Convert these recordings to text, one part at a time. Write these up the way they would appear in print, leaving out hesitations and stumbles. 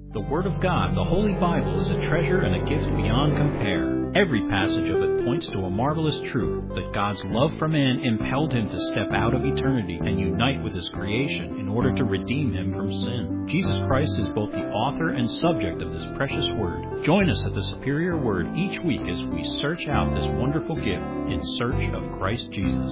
The Word of God, the Holy Bible, is a treasure and a gift beyond compare. Every passage of it points to a marvelous truth that God's love for man impelled him to step out of eternity and unite with his creation in order to redeem him from sin. Jesus Christ is both the author and subject of this precious Word. Join us at the Superior Word each week as we search out this wonderful gift in search of Christ Jesus.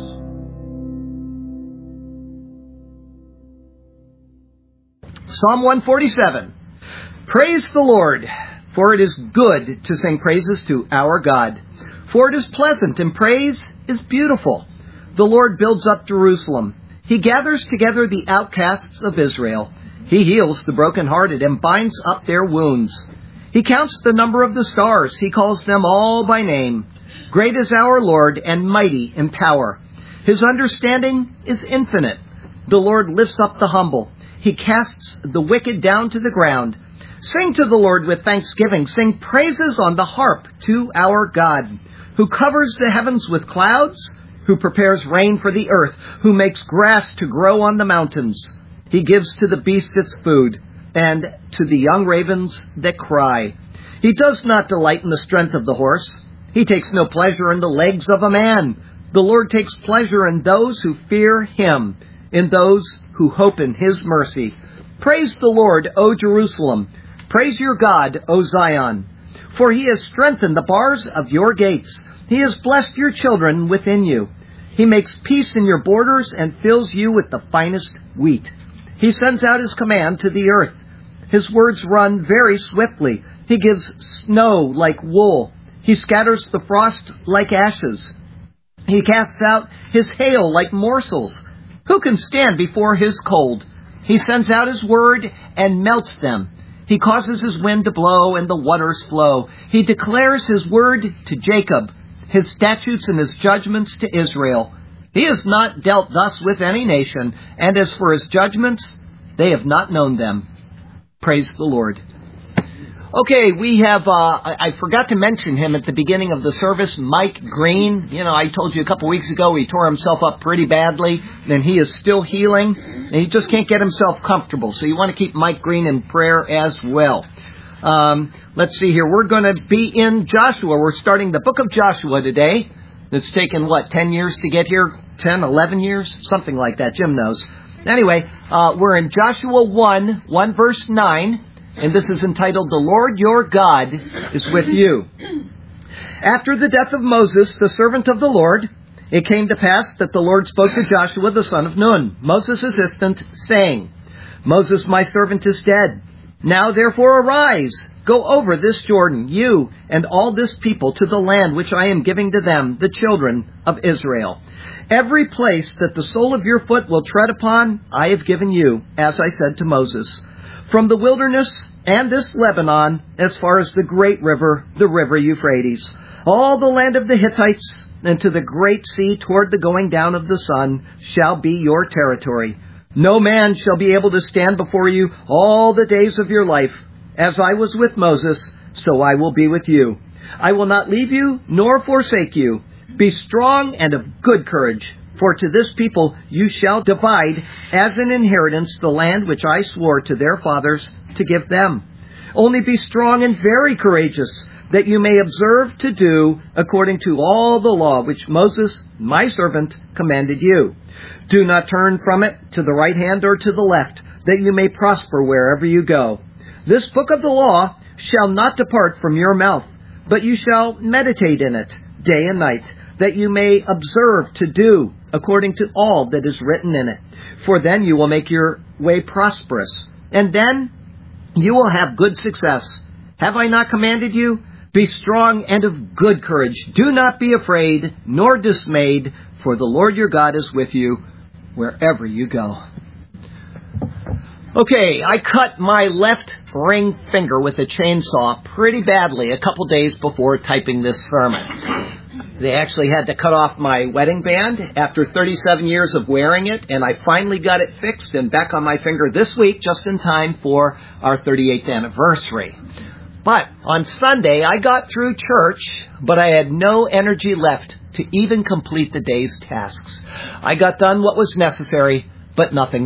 Psalm 147. Praise the Lord, for it is good to sing praises to our God. For it is pleasant, and praise is beautiful. The Lord builds up Jerusalem. He gathers together the outcasts of Israel. He heals the brokenhearted and binds up their wounds. He counts the number of the stars. He calls them all by name. Great is our Lord, and mighty in power. His understanding is infinite. The Lord lifts up the humble. He casts the wicked down to the ground. Sing to the Lord with thanksgiving. Sing praises on the harp to our God, who covers the heavens with clouds, who prepares rain for the earth, who makes grass to grow on the mountains. He gives to the beast its food, and to the young ravens that cry. He does not delight in the strength of the horse. He takes no pleasure in the legs of a man. The Lord takes pleasure in those who fear him, in those who hope in his mercy. Praise the Lord, O Jerusalem. Praise your God, O Zion. For he has strengthened the bars of your gates. He has blessed your children within you. He makes peace in your borders and fills you with the finest wheat. He sends out his command to the earth. His words run very swiftly. He gives snow like wool. He scatters the frost like ashes. He casts out his hail like morsels. Who can stand before his cold? He sends out his word and melts them. He causes his wind to blow and the waters flow. He declares his word to Jacob, his statutes and his judgments to Israel. He has not dealt thus with any nation, and as for his judgments, they have not known them. Praise the Lord. Okay, we have, I forgot to mention him at the beginning of the service, Mike Green. You know, I told you a couple weeks ago he tore himself up pretty badly, and he is still healing, and he just can't get himself comfortable. So you want to keep Mike Green in prayer as well. Let's see here. We're going to be in Joshua. We're starting the book of Joshua today. It's taken, 10 years to get here? 10, 11 years? Something like that. Jim knows. Anyway, we're in Joshua 1 verse 9. And this is entitled, The Lord Your God is With You. After the death of Moses, the servant of the Lord, it came to pass that the Lord spoke to Joshua the son of Nun, Moses' assistant, saying, Moses, my servant, is dead. Now therefore arise, go over this Jordan, you and all this people, to the land which I am giving to them, the children of Israel. Every place that the sole of your foot will tread upon, I have given you, as I said to Moses. From the wilderness and this Lebanon, as far as the great river, the river Euphrates, all the land of the Hittites, and to the great sea toward the going down of the sun, shall be your territory. No man shall be able to stand before you all the days of your life. As I was with Moses, so I will be with you. I will not leave you nor forsake you. Be strong and of good courage. For to this people you shall divide as an inheritance the land which I swore to their fathers to give them. Only be strong and very courageous, that you may observe to do according to all the law which Moses, my servant, commanded you. Do not turn from it to the right hand or to the left, that you may prosper wherever you go. This book of the law shall not depart from your mouth, but you shall meditate in it day and night, that you may observe to do according to all that is written in it. For then you will make your way prosperous, and then you will have good success. Have I not commanded you? Be strong and of good courage. Do not be afraid nor dismayed, for the Lord your God is with you wherever you go. Okay, I cut my left ring finger with a chainsaw pretty badly a couple days before typing this sermon. They actually had to cut off my wedding band after 37 years of wearing it, and I finally got it fixed and back on my finger this week, just in time for our 38th anniversary. But on Sunday, I got through church, but I had no energy left to even complete the day's tasks. I got done what was necessary, but nothing more.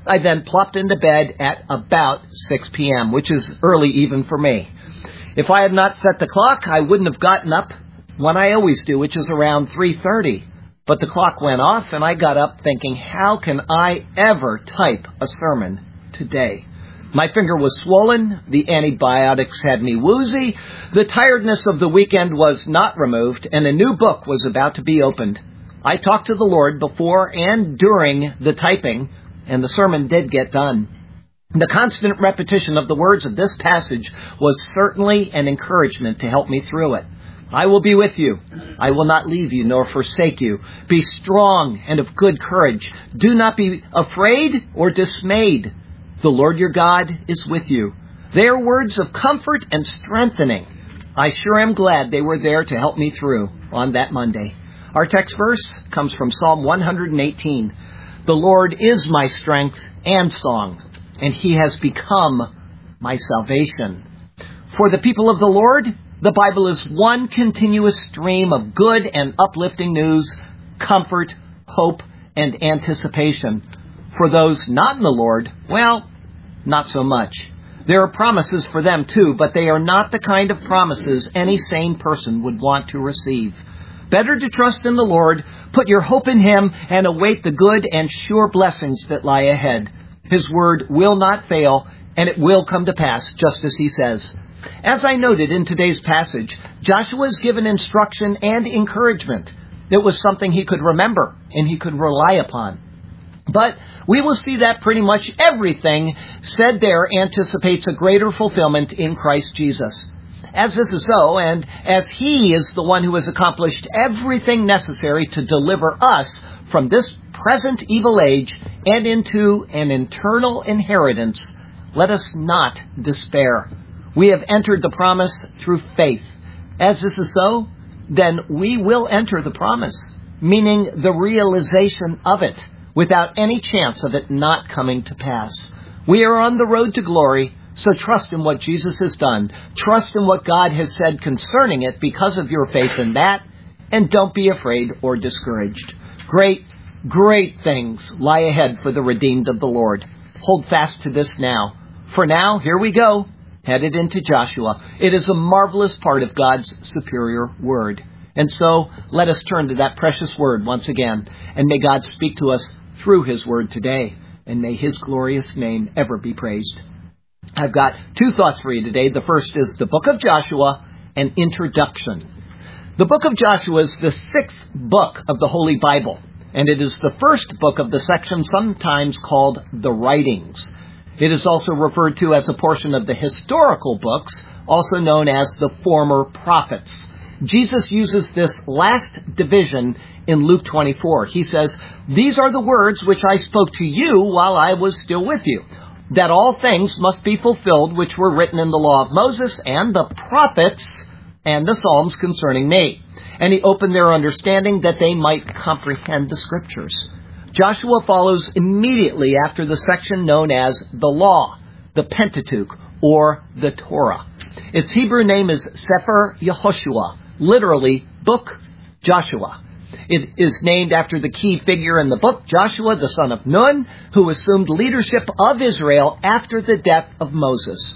I then plopped into bed at about 6 p.m., which is early even for me. If I had not set the clock, I wouldn't have gotten up when I always do, which is around 3:30. But the clock went off, and I got up thinking, how can I ever type a sermon today? My finger was swollen, the antibiotics had me woozy, the tiredness of the weekend was not removed, and a new book was about to be opened. I talked to the Lord before and during the typing, and the sermon did get done. The constant repetition of the words of this passage was certainly an encouragement to help me through it. I will be with you. I will not leave you nor forsake you. Be strong and of good courage. Do not be afraid or dismayed. The Lord your God is with you. They are words of comfort and strengthening. I sure am glad they were there to help me through on that Monday. Our text verse comes from Psalm 118. The Lord is my strength and song, and he has become my salvation. For the people of the Lord, the Bible is one continuous stream of good and uplifting news, comfort, hope, and anticipation. For those not in the Lord, well, not so much. There are promises for them too, but they are not the kind of promises any sane person would want to receive. Better to trust in the Lord, put your hope in him, and await the good and sure blessings that lie ahead. His word will not fail, and it will come to pass, just as he says. As I noted in today's passage, Joshua is given instruction and encouragement. It was something he could remember and he could rely upon. But we will see that pretty much everything said there anticipates a greater fulfillment in Christ Jesus. As this is so, and as he is the one who has accomplished everything necessary to deliver us from this present evil age and into an eternal inheritance, let us not despair. We have entered the promise through faith. As this is so, then we will enter the promise, meaning the realization of it, without any chance of it not coming to pass. We are on the road to glory, so trust in what Jesus has done. Trust in what God has said concerning it because of your faith in that, and don't be afraid or discouraged. Great, great things lie ahead for the redeemed of the Lord. Hold fast to this now. For now, here we go, headed into Joshua. It is a marvelous part of God's superior word. And so, let us turn to that precious word once again, and may God speak to us through his word today, and may his glorious name ever be praised. I've got two thoughts for you today. The first is the book of Joshua, an introduction. The book of Joshua is the sixth book of the Holy Bible, and it is the first book of the section sometimes called the Writings. It is also referred to as a portion of the historical books, also known as the former prophets. Jesus uses this last division in Luke 24. He says, "These are the words which I spoke to you while I was still with you, that all things must be fulfilled which were written in the law of Moses and the prophets and the Psalms concerning me." And he opened their understanding that they might comprehend the Scriptures. Joshua follows immediately after the section known as the Law, the Pentateuch, or the Torah. Its Hebrew name is Sefer Yehoshua, literally Book Joshua. It is named after the key figure in the book, Joshua, the son of Nun, who assumed leadership of Israel after the death of Moses.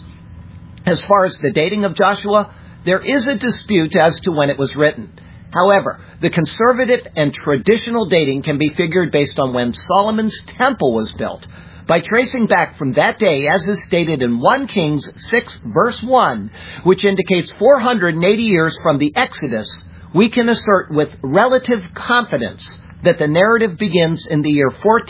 As far as the dating of Joshua, there is a dispute as to when it was written. However, the conservative and traditional dating can be figured based on when Solomon's temple was built. By tracing back from that day, as is stated in 1 Kings 6, verse 1, which indicates 480 years from the Exodus, we can assert with relative confidence that the narrative begins in the year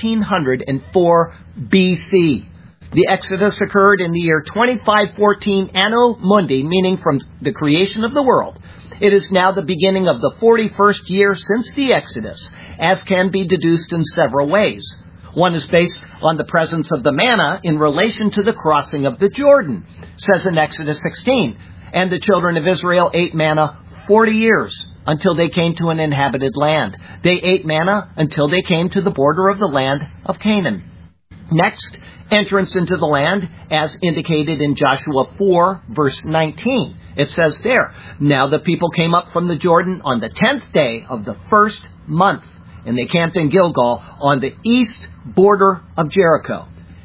1404 BC. The Exodus occurred in the year 2514 Anno Mundi, meaning from the creation of the world. It is now the beginning of the 41st year since the Exodus, as can be deduced in several ways. One is based on the presence of the manna in relation to the crossing of the Jordan. It says in Exodus 16, "And the children of Israel ate manna 40 years until they came to an inhabited land. They ate manna until they came to the border of the land of Canaan." Next, entrance into the land, as indicated in Joshua 4, verse 19. It says there, "Now the people came up from the Jordan on the 10th day of the first month, and they camped in Gilgal on the east border of Jericho."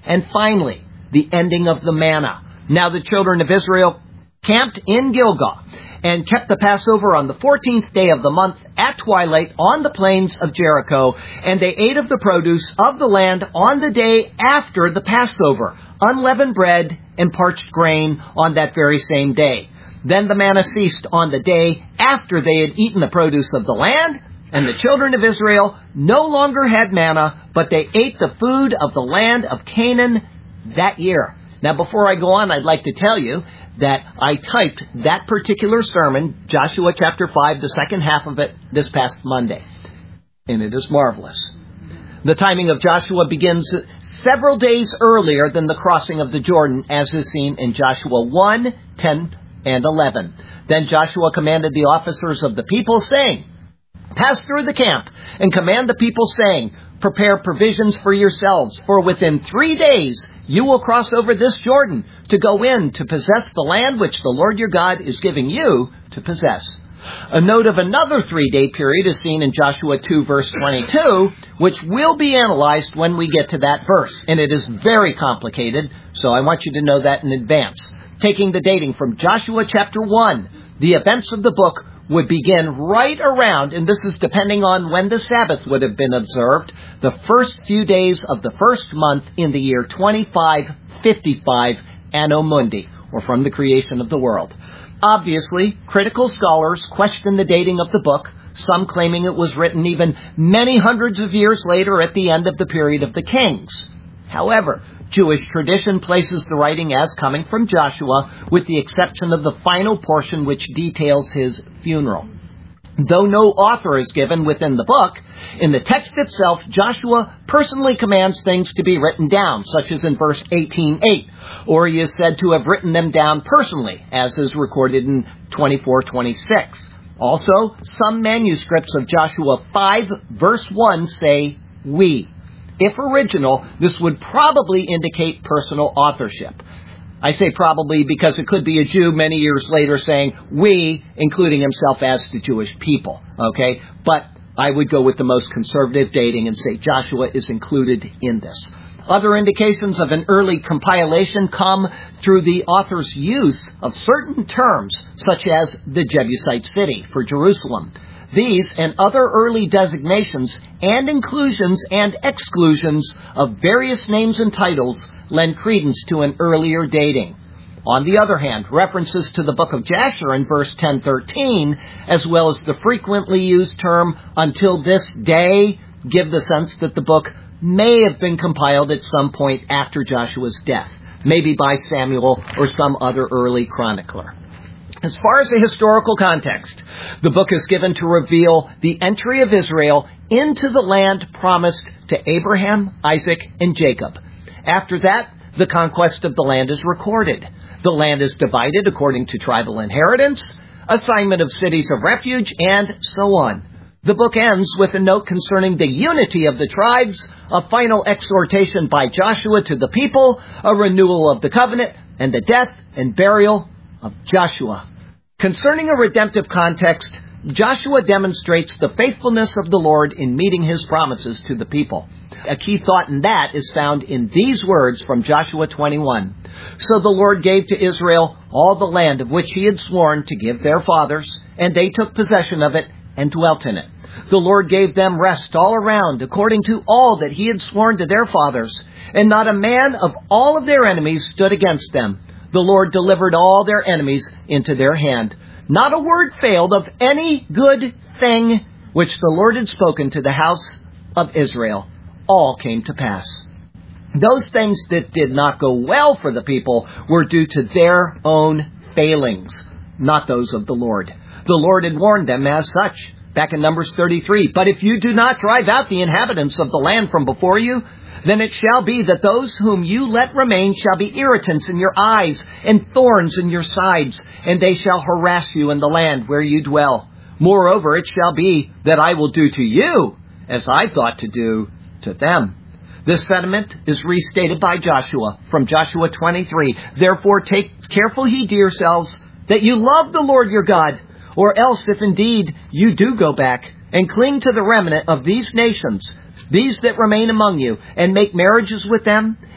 And finally, the ending of the manna. Now the children of Israel camped in Gilgal and kept the Passover on the 14th day of the month at twilight on the plains of Jericho. And they ate of the produce of the land on the day after the Passover, unleavened bread and parched grain on that very same day. Then the manna ceased on the day after they had eaten the produce of the land, and the children of Israel no longer had manna, but they ate the food of the land of Canaan that year. Now, before I go on, I'd like to tell you that I typed that particular sermon, Joshua chapter 5, the second half of it, this past Monday. And it is marvelous. The timing of Joshua begins several days earlier than the crossing of the Jordan, as is seen in Joshua 1, 10, and 11. Then Joshua commanded the officers of the people, saying, "Pass through the camp and command the people, saying, prepare provisions for yourselves, for within 3 days you will cross over this Jordan to go in to possess the land which the Lord your God is giving you to possess." A note of another 3-day period is seen in Joshua 2, verse 22, which will be analyzed when we get to that verse. And it is very complicated, so I want you to know that in advance. Taking the dating from Joshua chapter 1, the events of the book would begin right around, and this is depending on when the Sabbath would have been observed, the first few days of the first month in the year 2555 Anno Mundi, or from the creation of the world. Obviously, critical scholars question the dating of the book, some claiming it was written even many hundreds of years later at the end of the period of the kings. However, Jewish tradition places the writing as coming from Joshua, with the exception of the final portion which details his funeral. Though no author is given within the book, in the text itself, Joshua personally commands things to be written down, such as in verse 18:8, or he is said to have written them down personally, as is recorded in 24:26. Also, some manuscripts of Joshua 5, verse 1 say, "we." If original, this would probably indicate personal authorship. I say probably because it could be a Jew many years later saying "we," including himself as the Jewish people. Okay? But I would go with the most conservative dating and say Joshua is included in this. Other indications of an early compilation come through the author's use of certain terms, such as the Jebusite city for Jerusalem. These and other early designations and inclusions and exclusions of various names and titles lend credence to an earlier dating. On the other hand, references to the book of Jasher in verse 10:13, as well as the frequently used term "until this day," give the sense that the book may have been compiled at some point after Joshua's death, maybe by Samuel or some other early chronicler. As far as the historical context, the book is given to reveal the entry of Israel into the land promised to Abraham, Isaac, and Jacob. After that, the conquest of the land is recorded. The land is divided according to tribal inheritance, assignment of cities of refuge, and so on. The book ends with a note concerning the unity of the tribes, a final exhortation by Joshua to the people, a renewal of the covenant, and the death and burial of Joshua. Concerning a redemptive context, Joshua demonstrates the faithfulness of the Lord in meeting his promises to the people. A key thought in that is found in these words from Joshua 21. "So the Lord gave to Israel all the land of which he had sworn to give their fathers, and they took possession of it and dwelt in it. The Lord gave them rest all around, according to all that he had sworn to their fathers, and not a man of all of their enemies stood against them. The Lord delivered all their enemies into their hand. Not a word failed of any good thing which the Lord had spoken to the house of Israel. All came to pass." Those things that did not go well for the people were due to their own failings, not those of the Lord. The Lord had warned them as such, back in Numbers 33. "But if you do not drive out the inhabitants of the land from before you, then it shall be that those whom you let remain shall be irritants in your eyes and thorns in your sides, and they shall harass you in the land where you dwell. Moreover, it shall be that I will do to you as I thought to do to them." This sentiment is restated by Joshua from Joshua 23. "Therefore take careful heed to yourselves that you love the Lord your God, or else if indeed you do go back and cling to the remnant of these nations, these that remain among you, and make marriages with them,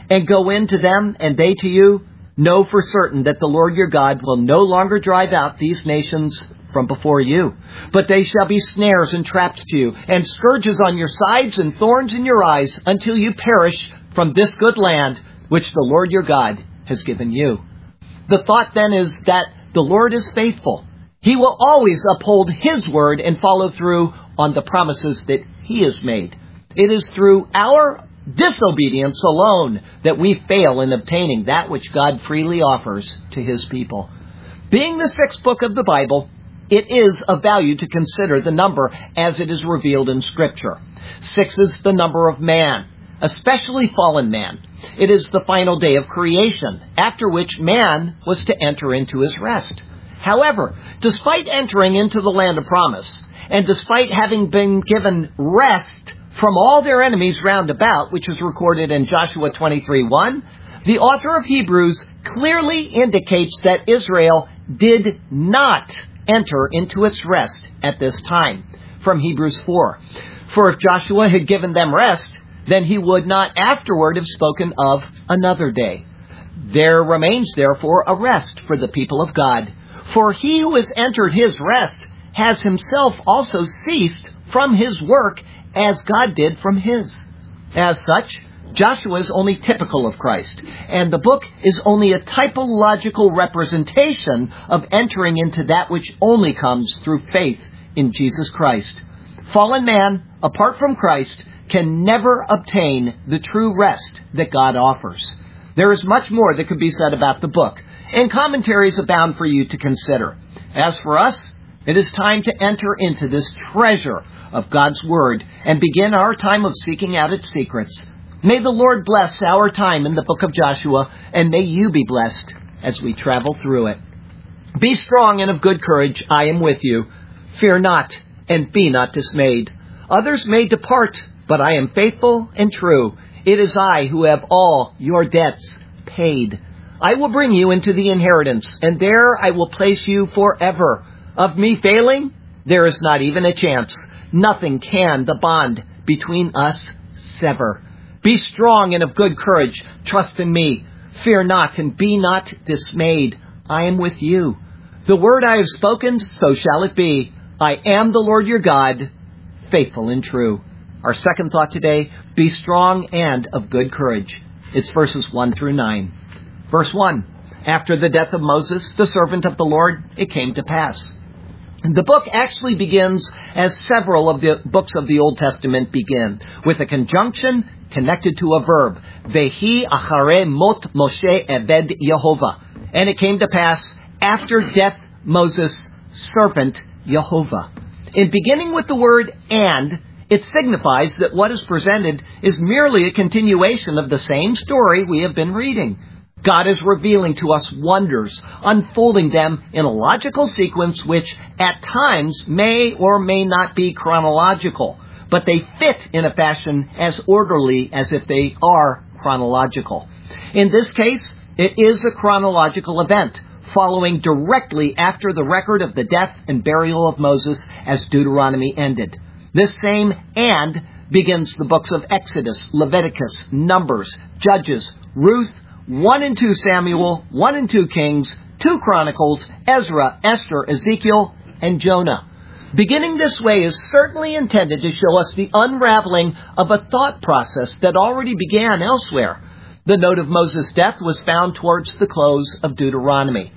and go in to them, and they to you? Know for certain that the Lord your God will no longer drive out these nations from before you, but they shall be snares and traps to you, and scourges on your sides and thorns in your eyes, until you perish from this good land which the Lord your God has given you. The thought then is that the Lord is faithful. He will always uphold His word and follow through on the promises that He has made. It is through our disobedience alone that we fail in obtaining that which God freely offers to His people. Being the sixth book of the Bible, it is of value to consider the number as it is revealed in Scripture. 6 is the number of man, especially fallen man. It is the final day of creation, after which man was to enter into his rest. However, despite entering into the land of promise, and despite having been given rest from all their enemies round about, which is recorded in Joshua 23:1, the author of Hebrews clearly indicates that Israel did not enter into its rest at this time, from Hebrews 4. For if Joshua had given them rest, then he would not afterward have spoken of another day. There remains therefore a rest for the people of God. For he who has entered his rest has himself also ceased from his work as God did from his. As such, Joshua is only typical of Christ, and the book is only a typological representation of entering into that which only comes through faith in Jesus Christ. Fallen man, apart from Christ, can never obtain the true rest that God offers. There is much more that could be said about the book, and commentaries abound for you to consider. As for us, it is time to enter into this treasure of God's Word and begin our time of seeking out its secrets. May the Lord bless our time in the book of Joshua, and may you be blessed as we travel through it. Be strong and of good courage. I am with you. Fear not, and be not dismayed. Others may depart, but I am faithful and true. It is I who have all your debts paid. I will bring you into the inheritance, and there I will place you forever. Of me failing, there is not even a chance. Nothing can the bond between us sever. Be strong and of good courage. Trust in me. Fear not, and be not dismayed. I am with you. The word I have spoken, so shall it be. I am the Lord your God, faithful and true. Our second thought today, be strong and of good courage. It's verses 1 through 9. Verse 1, after the death of Moses, the servant of the Lord, it came to pass. The book actually begins as several of the books of the Old Testament begin, with a conjunction connected to a verb. Vehi achare mot Moshe eved Yehovah. And it came to pass after death Moses, servant Yehovah. In beginning with the word and, it signifies that what is presented is merely a continuation of the same story we have been reading. God is revealing to us wonders, unfolding them in a logical sequence which at times may or may not be chronological, but they fit in a fashion as orderly as if they are chronological. In this case, it is a chronological event, following directly after the record of the death and burial of Moses as Deuteronomy ended. This same and begins the books of Exodus, Leviticus, Numbers, Judges, Ruth, 1 and 2 Samuel, 1 and 2 Kings, 2 Chronicles, Ezra, Esther, Ezekiel, and Jonah. Beginning this way is certainly intended to show us the unraveling of a thought process that already began elsewhere. The note of Moses' death was found towards the close of Deuteronomy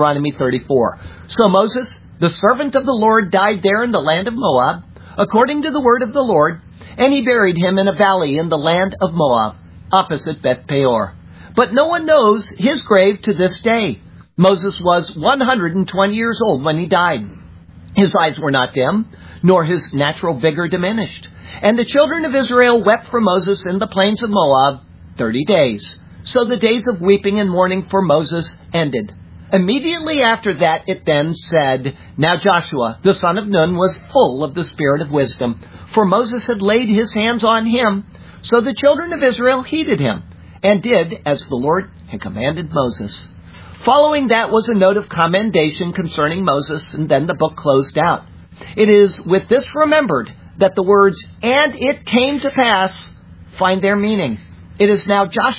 34. So Moses, the servant of the Lord, died there in the land of Moab, according to the word of the Lord, and he buried him in a valley in the land of Moab, opposite Beth Peor. But no one knows his grave to this day. Moses was 120 years old when he died. His eyes were not dim, nor his natural vigor diminished. And the children of Israel wept for Moses in the plains of Moab 30 days. So the days of weeping and mourning for Moses ended. Immediately after that it then said, Now Joshua, the son of Nun, was full of the spirit of wisdom, for Moses had laid his hands on him. So the children of Israel heeded him, and did as the Lord had commanded Moses. Following that was a note of commendation concerning Moses, and then the book closed out. It is with this remembered that the words, and it came to pass, find their meaning. It is now Joshua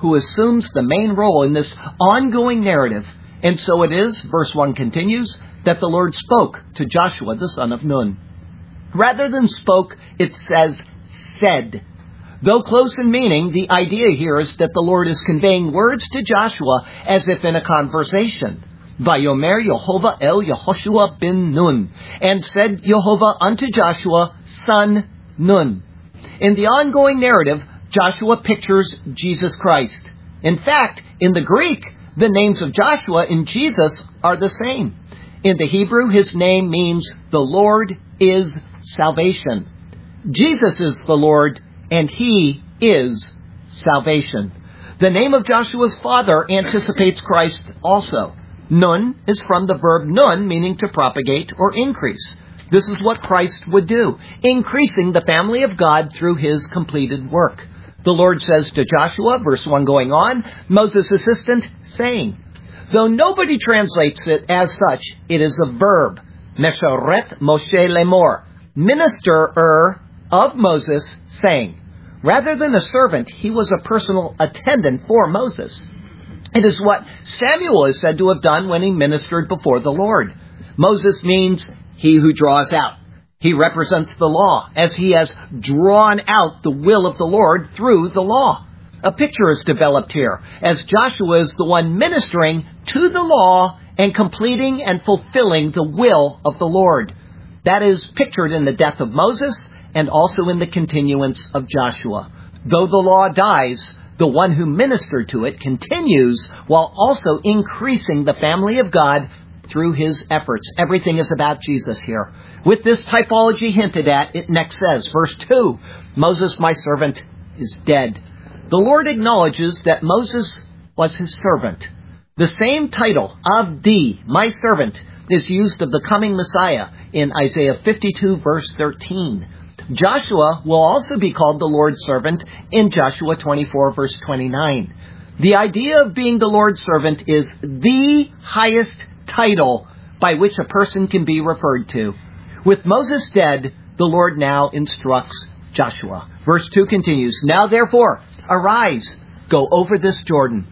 who assumes the main role in this ongoing narrative. And so it is, verse 1 continues, that the Lord spoke to Joshua, the son of Nun. Rather than spoke, it says said. Though close in meaning, the idea here is that the Lord is conveying words to Joshua as if in a conversation. Vayomer Yehovah el Yehoshua bin Nun, and said Yehovah unto Joshua, son Nun. In the ongoing narrative, Joshua pictures Jesus Christ. In fact, in the Greek, the names of Joshua and Jesus are the same. In the Hebrew, his name means the Lord is salvation. Jesus is the Lord, and he is salvation. The name of Joshua's father anticipates Christ also. Nun is from the verb nun, meaning to propagate or increase. This is what Christ would do, increasing the family of God through his completed work. The Lord says to Joshua, verse 1 going on, Moses' assistant, saying. Though nobody translates it as such, it is a verb. Mesharet Moshe lemor, ministerer of Moses, saying. Rather than a servant, he was a personal attendant for Moses. It is what Samuel is said to have done when he ministered before the Lord. Moses means he who draws out. He represents the law, as he has drawn out the will of the Lord through the law. A picture is developed here, as Joshua is the one ministering to the law and completing and fulfilling the will of the Lord. That is pictured in the death of Moses and also in the continuance of Joshua. Though the law dies, the one who ministered to it continues while also increasing the family of God through his efforts. Everything is about Jesus here. With this typology hinted at, it next says, verse 2, Moses, my servant, is dead. The Lord acknowledges that Moses was his servant. The same title, Avdi, my servant, is used of the coming Messiah in Isaiah 52, verse 13. Joshua will also be called the Lord's servant in Joshua 24, verse 29. The idea of being the Lord's servant is the highest title by which a person can be referred to. With Moses dead, the Lord now instructs Joshua. Verse 2 continues, Now therefore, arise, go over this Jordan.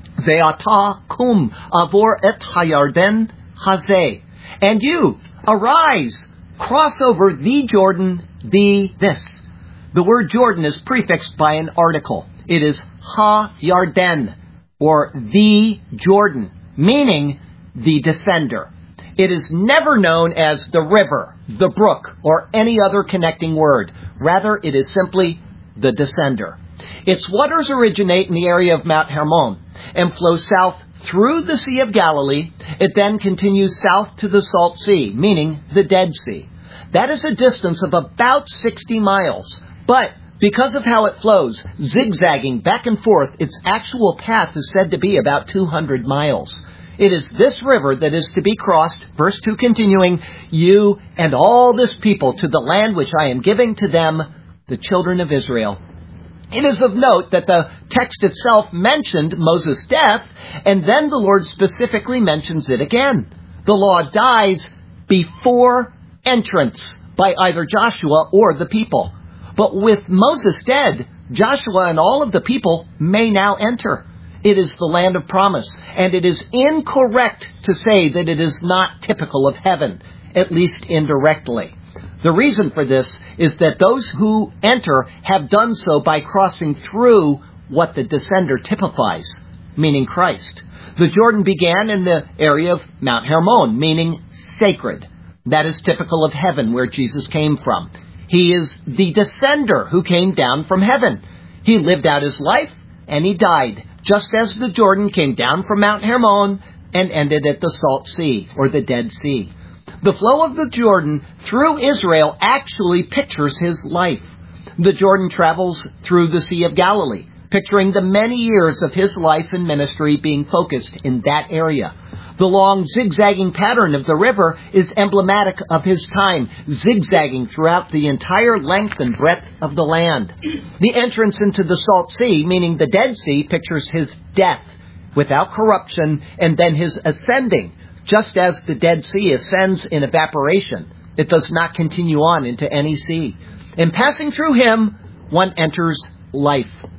Ve'ata kum avor et hayarden hazeh. And you, arise, cross over the Jordan, this. The word Jordan is prefixed by an article. It is ha-yarden, or the Jordan, meaning the descender. It is never known as the river, the brook, or any other connecting word. Rather, it is simply the descender. Its waters originate in the area of Mount Hermon and flow south through the Sea of Galilee. It then continues south to the Salt Sea, meaning the Dead Sea. That is a distance of about 60 miles. But because of how it flows, zigzagging back and forth, its actual path is said to be about 200 miles. It is this river that is to be crossed, verse 2 continuing, you and all this people to the land which I am giving to them, the children of Israel. It is of note that the text itself mentioned Moses' death, and then the Lord specifically mentions it again. The law dies before entrance by either Joshua or the people. But with Moses dead, Joshua and all of the people may now enter. It is the land of promise, and it is incorrect to say that it is not typical of heaven, at least indirectly. The reason for this is that those who enter have done so by crossing through what the descender typifies, meaning Christ. The Jordan began in the area of Mount Hermon, meaning sacred. That is typical of heaven, where Jesus came from. He is the descender who came down from heaven. He lived out his life, and he died, just as the Jordan came down from Mount Hermon and ended at the Salt Sea, or the Dead Sea. The flow of the Jordan through Israel actually pictures his life. The Jordan travels through the Sea of Galilee, picturing the many years of his life and ministry being focused in that area. The long zigzagging pattern of the river is emblematic of his time, zigzagging throughout the entire length and breadth of the land. The entrance into the Salt Sea, meaning the Dead Sea, pictures his death without corruption, and then his ascending. Just as the Dead Sea ascends in evaporation, it does not continue on into any sea. In passing through him, one enters life.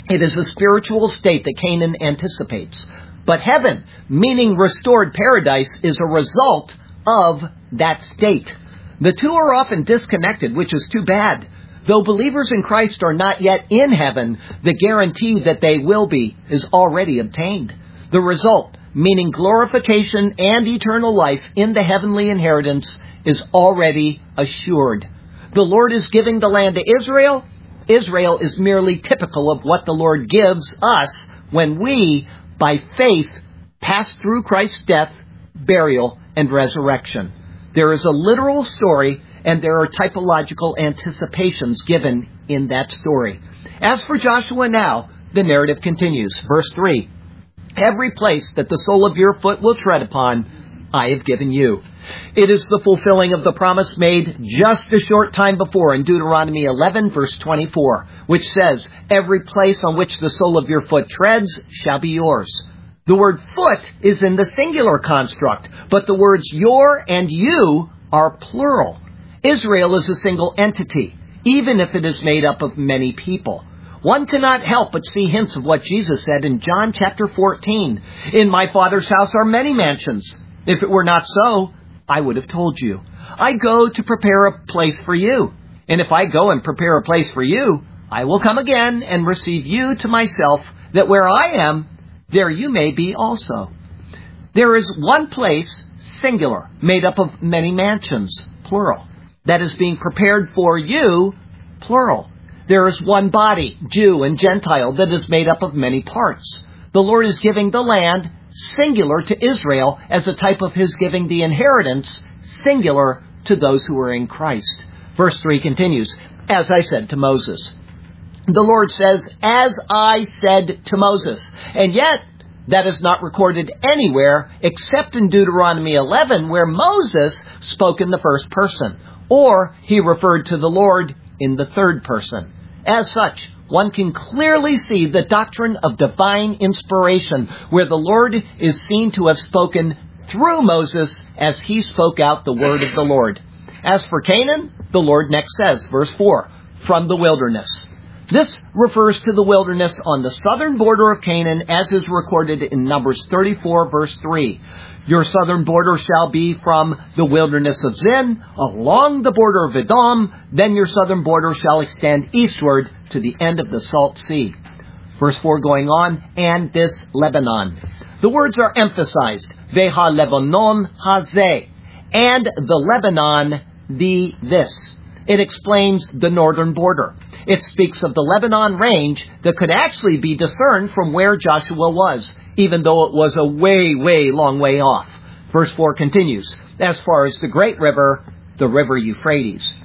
It is a spiritual state that Canaan anticipates. But heaven, meaning restored paradise, is a result of that state. The two are often disconnected, which is too bad. Though believers in Christ are not yet in heaven, the guarantee that they will be is already obtained. The result, meaning glorification and eternal life in the heavenly inheritance, is already assured. The Lord is giving the land to Israel. Israel is merely typical of what the Lord gives us when we, by faith, pass through Christ's death, burial, and resurrection. There is a literal story, and there are typological anticipations given in that story. As for Joshua now, the narrative continues. Verse 3, every place that the sole of your foot will tread upon, I have given you. It is the fulfilling of the promise made just a short time before in Deuteronomy 11, verse 24, which says, every place on which the sole of your foot treads shall be yours. The word foot is in the singular construct, but the words your and you are plural. Israel is a single entity, even if it is made up of many people. One cannot help but see hints of what Jesus said in John chapter 14. In my Father's house are many mansions. If it were not so, I would have told you. I go to prepare a place for you. And if I go and prepare a place for you, I will come again and receive you to myself, that where I am, there you may be also. There is one place, singular, made up of many mansions, plural, that is being prepared for you, plural. There is one body, Jew and Gentile, that is made up of many parts. The Lord is giving the land, singular, to Israel as a type of His giving the inheritance, singular, to those who are in Christ. Verse 3 continues, as I said to Moses. The Lord says, as I said to Moses. And yet, that is not recorded anywhere except in Deuteronomy 11, where Moses spoke in the first person, or he referred to the Lord in the third person. As such, one can clearly see the doctrine of divine inspiration, where the Lord is seen to have spoken through Moses as he spoke out the word of the Lord. As for Canaan, the Lord next says, verse 4, from the wilderness. This refers to the wilderness on the southern border of Canaan, as is recorded in Numbers 34, verse 3. Your southern border shall be from the wilderness of Zin, along the border of Edom. Then your southern border shall extend eastward to the end of the Salt Sea. Verse 4 going on, and this Lebanon. The words are emphasized. Veha Lebanon hazeh. And the Lebanon, the this. It explains the northern border. It speaks of the Lebanon range that could actually be discerned from where Joshua was, even though it was a way long way off. Verse 4 continues, as far as the great river, the river Euphrates.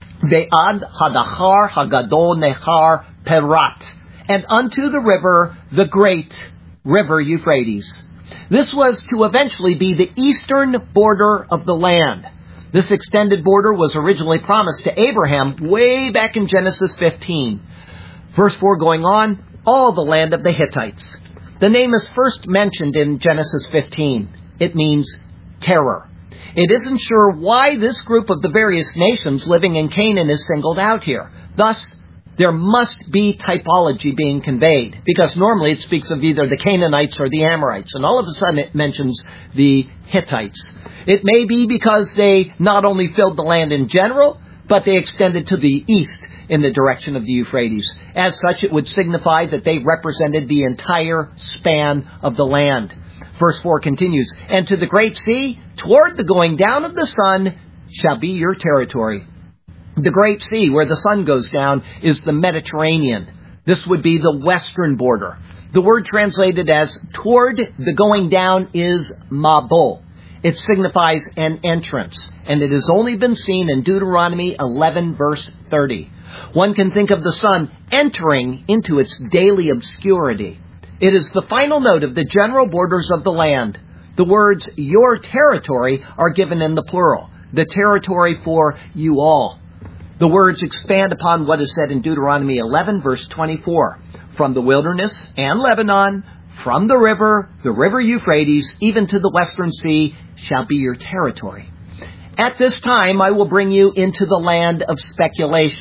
Ve'ad hadachar hagadol nehar perat. And unto the river, the great river Euphrates. This was to eventually be the eastern border of the land. This extended border was originally promised to Abraham way back in Genesis 15. Verse 4 going on, all the land of the Hittites. The name is first mentioned in Genesis 15. It means terror. It isn't sure why this group of the various nations living in Canaan is singled out here. Thus, there must be typology being conveyed, because normally it speaks of either the Canaanites or the Amorites, and all of a sudden it mentions the Hittites. It may be because they not only filled the land in general, but they extended to the east in the direction of the Euphrates. As such, it would signify that they represented the entire span of the land. Verse 4 continues, and to the great sea, toward the going down of the sun, shall be your territory. The great sea, where the sun goes down, is the Mediterranean. This would be the western border. The word translated as toward the going down is mabul. It signifies an entrance, and it has only been seen in Deuteronomy 11, verse 30. One can think of the sun entering into its daily obscurity. It is the final note of the general borders of the land. The words, your territory, are given in the plural, the territory for you all. The words expand upon what is said in Deuteronomy 11, verse 24. From the wilderness and Lebanon, from the river Euphrates, even to the western sea, shall be your territory. At this time, I will bring you into the land of speculation.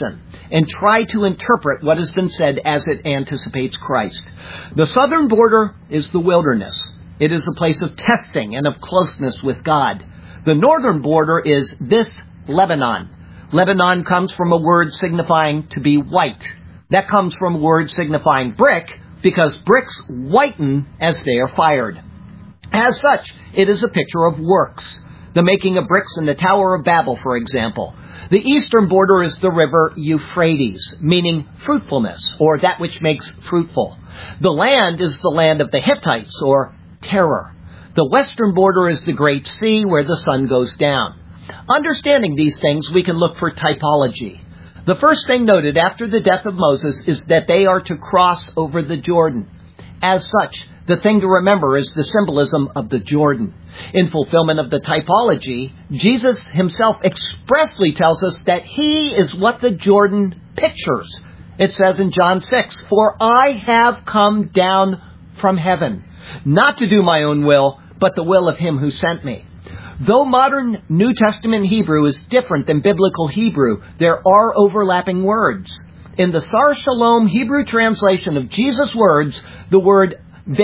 and try to interpret what has been said as it anticipates Christ. The southern border is the wilderness. It is a place of testing and of closeness with God. The northern border is this Lebanon. Lebanon comes from a word signifying to be white. That comes from a word signifying brick, because bricks whiten as they are fired. As such, it is a picture of works. The making of bricks in the Tower of Babel, for example. The eastern border is the river Euphrates, meaning fruitfulness, or that which makes fruitful. The land is the land of the Hittites, or terror. The western border is the Great Sea, where the sun goes down. Understanding these things, we can look for typology. The first thing noted after the death of Moses is that they are to cross over the Jordan. As such, the thing to remember is the symbolism of the Jordan. In fulfillment of the typology, Jesus himself expressly tells us that he is what the Jordan pictures. It says in John 6, "For I have come down from heaven, not to do my own will, but the will of him who sent me." Though modern New Testament Hebrew is different than biblical Hebrew, there are overlapping words. In the Sar Shalom Hebrew translation of Jesus' words, the word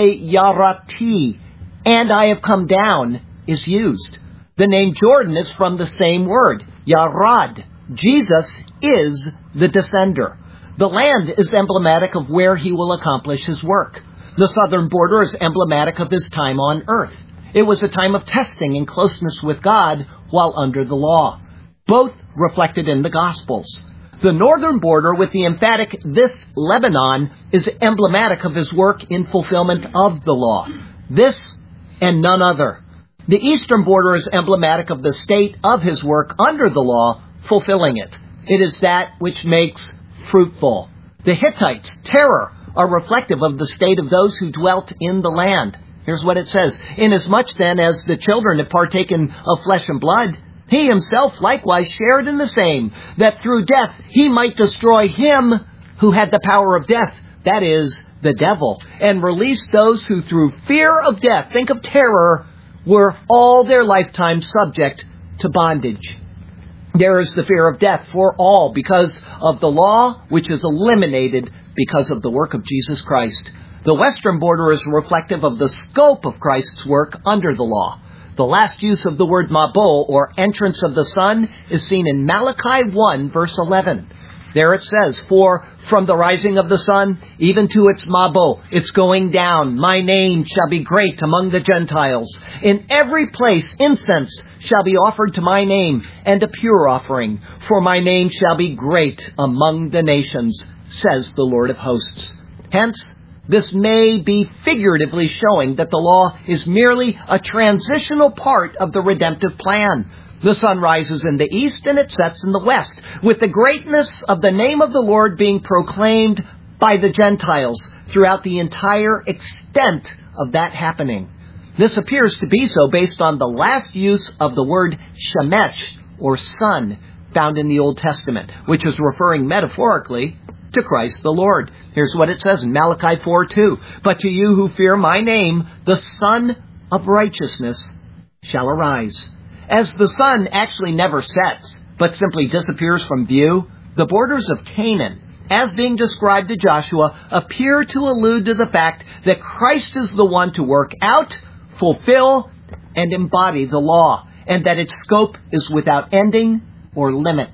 Ve'yarati, and I have come down, is used. The name Jordan is from the same word, Yarad. Jesus is the descender. The land is emblematic of where he will accomplish his work. The southern border is emblematic of his time on earth. It was a time of testing and closeness with God while under the law, both reflected in the Gospels. The northern border, with the emphatic "this Lebanon," is emblematic of his work in fulfillment of the law. This and none other. The eastern border is emblematic of the state of his work under the law, fulfilling it. It is that which makes fruitful. The Hittites, terror, are reflective of the state of those who dwelt in the land. Here's what it says. "Inasmuch then as the children have partaken of flesh and blood, he himself likewise shared in the same, that through death he might destroy him who had the power of death, that is, the devil, and release those who through fear of death," think of terror, "were all their lifetime subject to bondage." There is the fear of death for all because of the law, which is eliminated because of the work of Jesus Christ. The western border is reflective of the scope of Christ's work under the law. The last use of the word mabul, or entrance of the sun, is seen in Malachi 1, verse 11. There it says, "For from the rising of the sun, even to its mabul, its going down, my name shall be great among the Gentiles. In every place incense shall be offered to my name, and a pure offering. For my name shall be great among the nations, says the Lord of hosts." Hence, this may be figuratively showing that the law is merely a transitional part of the redemptive plan. The sun rises in the east and it sets in the west, with the greatness of the name of the Lord being proclaimed by the Gentiles throughout the entire extent of that happening. This appears to be so based on the last use of the word shemesh, or sun, found in the Old Testament, which is referring metaphorically to Christ the Lord. Here's what it says in Malachi 4:2. "But to you who fear my name, the Son of Righteousness shall arise." As the sun actually never sets, but simply disappears from view, the borders of Canaan, as being described to Joshua, appear to allude to the fact that Christ is the one to work out, fulfill, and embody the law, and that its scope is without ending or limit.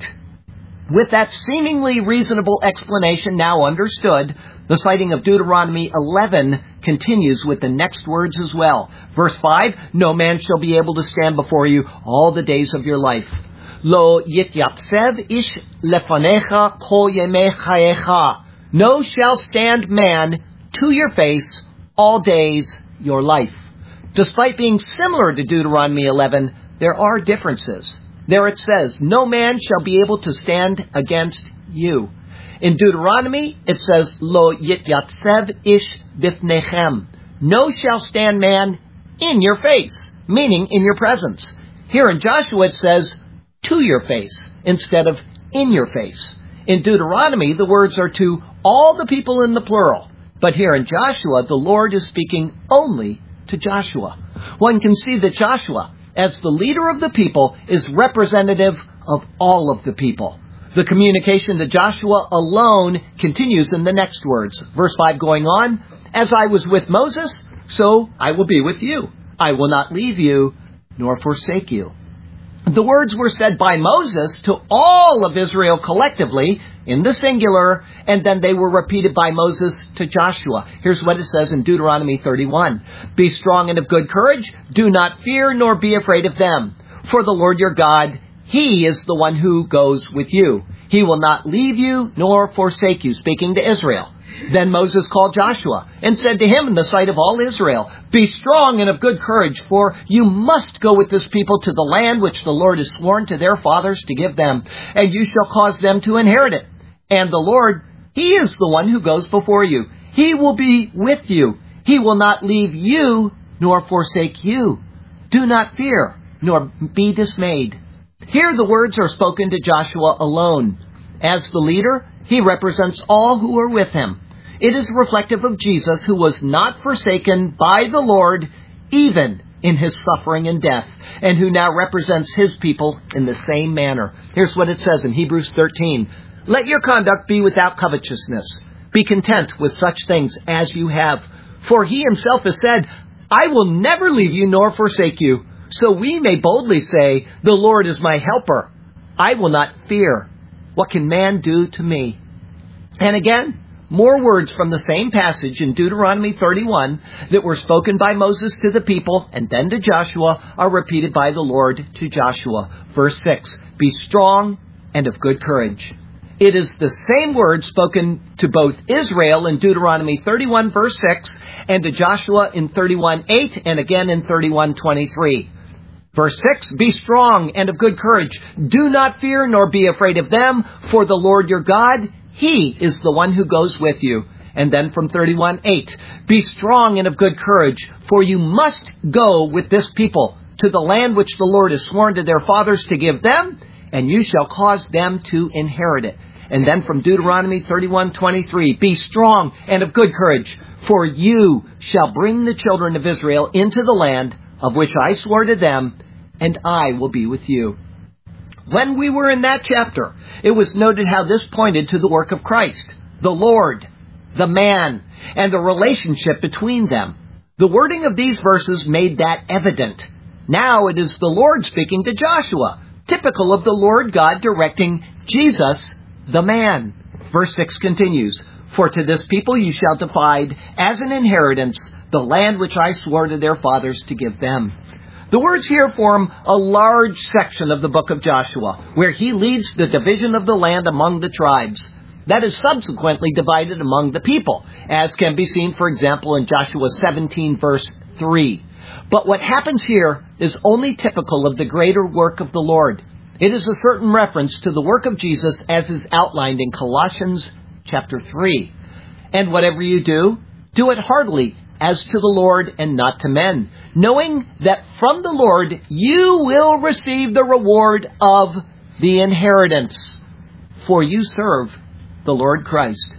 With that seemingly reasonable explanation now understood, the citing of Deuteronomy 11 continues with the next words as well. Verse 5, "No man shall be able to stand before you all the days of your life. Lo yityatsev ish lefanecha kol yemei chayecha. No shall stand man to your face all days your life." Despite being similar to Deuteronomy 11, there are differences. There it says, "No man shall be able to stand against you." In Deuteronomy, it says, "Lo yityatsev ish bifnechem." No shall stand man in your face, meaning in your presence. Here in Joshua, it says, "to your face," instead of "in your face." In Deuteronomy, the words are to all the people in the plural. But here in Joshua, the Lord is speaking only to Joshua. One can see that Joshua, as the leader of the people, is representative of all of the people. The communication to Joshua alone continues in the next words. Verse 5 going on, as I was with Moses, so I will be with you. I will not leave you nor forsake you. The words were said by Moses to all of Israel collectively in the singular, and then they were repeated by Moses to Joshua. Here's what it says in Deuteronomy 31. Be strong and of good courage. Do not fear nor be afraid of them. For the Lord your God, He is the one who goes with you. He will not leave you nor forsake you. Speaking to Israel. Then Moses called Joshua and said to him in the sight of all Israel, be strong and of good courage, for you must go with this people to the land which the Lord has sworn to their fathers to give them, and you shall cause them to inherit it. And the Lord, He is the one who goes before you. He will be with you. He will not leave you nor forsake you. Do not fear nor be dismayed. Here the words are spoken to Joshua alone. As the leader, he represents all who are with him. It is reflective of Jesus, who was not forsaken by the Lord, even in His suffering and death, and who now represents His people in the same manner. Here's what it says in Hebrews 13. Let your conduct be without covetousness. Be content with such things as you have. For He Himself has said, I will never leave you nor forsake you. So we may boldly say, the Lord is my helper. I will not fear. What can man do to me? And again, more words from the same passage in Deuteronomy 31 that were spoken by Moses to the people and then to Joshua are repeated by the Lord to Joshua. Verse 6, be strong and of good courage. It is the same word spoken to both Israel in Deuteronomy 31 verse 6 and to Joshua in 31:8 and again in 31:23. Verse 6, be strong and of good courage. Do not fear nor be afraid of them, for the Lord your God, He is the one who goes with you. And then from 31:8, be strong and of good courage, for you must go with this people to the land which the Lord has sworn to their fathers to give them, and you shall cause them to inherit it. And then from Deuteronomy 31:23, be strong and of good courage, for you shall bring the children of Israel into the land of which I swore to them, and I will be with you. When we were in that chapter, it was noted how this pointed to the work of Christ, the Lord, the man, and the relationship between them. The wording of these verses made that evident. Now it is the Lord speaking to Joshua, typical of the Lord God directing Jesus, the man. Verse 6 continues, for to this people you shall divide as an inheritance the land which I swore to their fathers to give them. The words here form a large section of the book of Joshua, where he leads the division of the land among the tribes. That is subsequently divided among the people, as can be seen, for example, in Joshua 17, verse 3. But what happens here is only typical of the greater work of the Lord. It is a certain reference to the work of Jesus as is outlined in Colossians chapter 3. And whatever you do, do it heartily, as to the Lord and not to men, knowing that from the Lord you will receive the reward of the inheritance, for you serve the Lord Christ.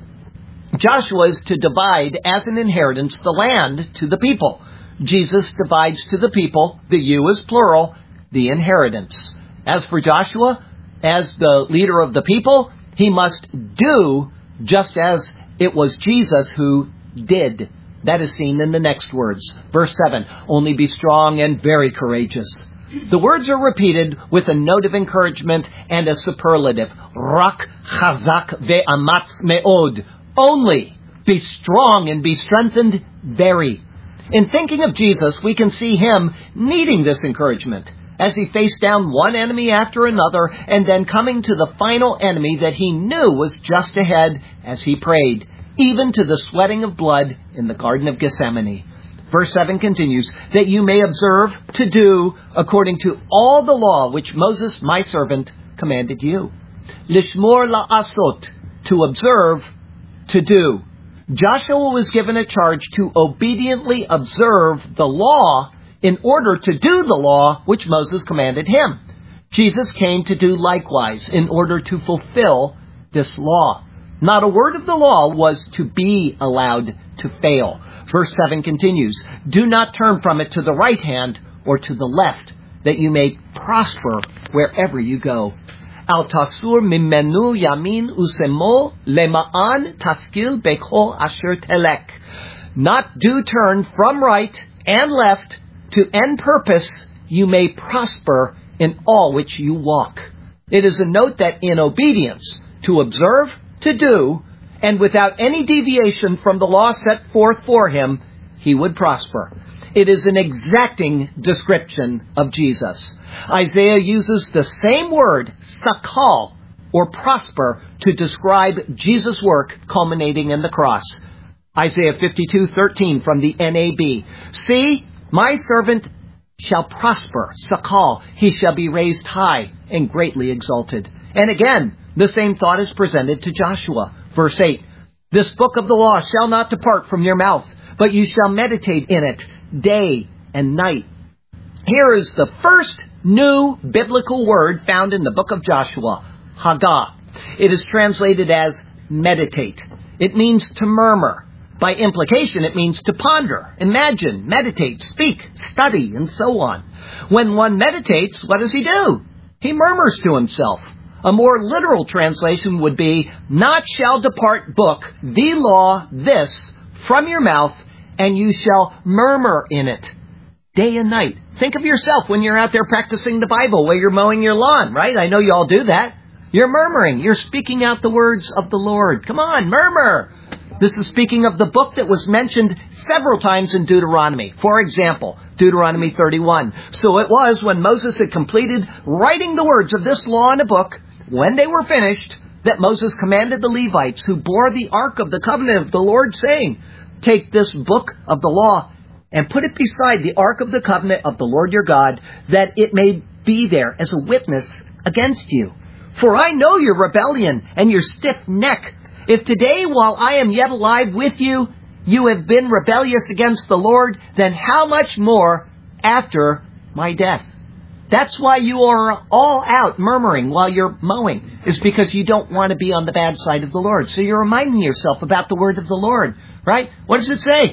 Joshua is to divide as an inheritance the land to the people. Jesus divides to the people, the you is plural, the inheritance. As for Joshua, as the leader of the people, he must do just as it was Jesus who did. That is seen in the next words. Verse 7, only be strong and very courageous. The words are repeated with a note of encouragement and a superlative. Rak chazak ve'amatz me'od. Only be strong and be strengthened very. In thinking of Jesus, we can see Him needing this encouragement as He faced down one enemy after another and then coming to the final enemy that He knew was just ahead as He prayed, even to the sweating of blood in the Garden of Gethsemane. Verse 7 continues, that you may observe to do according to all the law which Moses, my servant, commanded you. Lishmor la'asot, to observe, to do. Joshua was given a charge to obediently observe the law in order to do the law which Moses commanded him. Jesus came to do likewise in order to fulfill this law. Not a word of the law was to be allowed to fail. Verse 7 continues, do not turn from it to the right hand or to the left, that you may prosper wherever you go. Al tasur mimenu yamin usemo lema'an taskil bechol asher telek. Not do turn from right and left, to end purpose you may prosper in all which you walk. It is a note that in obedience, to observe, to do, and without any deviation from the law set forth for him, he would prosper. It is an exacting description of Jesus. Isaiah uses the same word, sakal, or prosper, to describe Jesus' work culminating in the cross. Isaiah 52:13 from the NAB. See, my servant shall prosper, sakal, he shall be raised high and greatly exalted. And again, the same thought is presented to Joshua. Verse 8, this book of the law shall not depart from your mouth, but you shall meditate in it day and night. Here is the first new biblical word found in the book of Joshua, Hagah. It is translated as meditate. It means to murmur. By implication, it means to ponder, imagine, meditate, speak, study, and so on. When one meditates, what does he do? He murmurs to himself. A more literal translation would be, not shall depart book, the law, this, from your mouth, and you shall murmur in it day and night. Think of yourself when you're out there practicing the Bible while you're mowing your lawn, right? I know you all do that. You're murmuring. You're speaking out the words of the Lord. Come on, murmur. This is speaking of the book that was mentioned several times in Deuteronomy. For example, Deuteronomy 31. So it was when Moses had completed writing the words of this law in a book, when they were finished, that Moses commanded the Levites who bore the ark of the covenant of the Lord, saying, take this book of the law and put it beside the ark of the covenant of the Lord your God, that it may be there as a witness against you. For I know your rebellion and your stiff neck. If today, while I am yet alive with you, you have been rebellious against the Lord, then how much more after my death? That's why you are all out murmuring while you're mowing, is because you don't want to be on the bad side of the Lord. So you're reminding yourself about the word of the Lord, right? What does it say?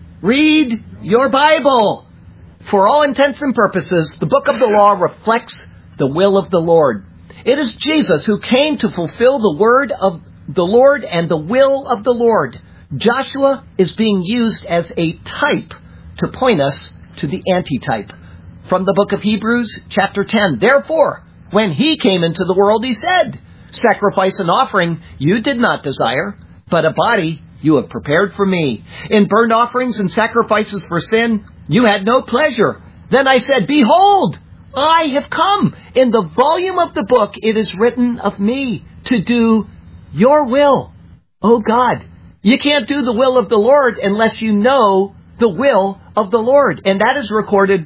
Read your Bible. For all intents and purposes, the book of the law reflects the will of the Lord. It is Jesus who came to fulfill the word of the Lord and the will of the Lord. Joshua is being used as a type to point us to the antitype. From the book of Hebrews, chapter 10. Therefore, when he came into the world, he said, sacrifice and offering you did not desire, but a body you have prepared for me. In burnt offerings and sacrifices for sin, you had no pleasure. Then I said, behold, I have come. In the volume of the book it is written of me to do your will, O God. You can't do the will of the Lord unless you know the will of the Lord. And that is recorded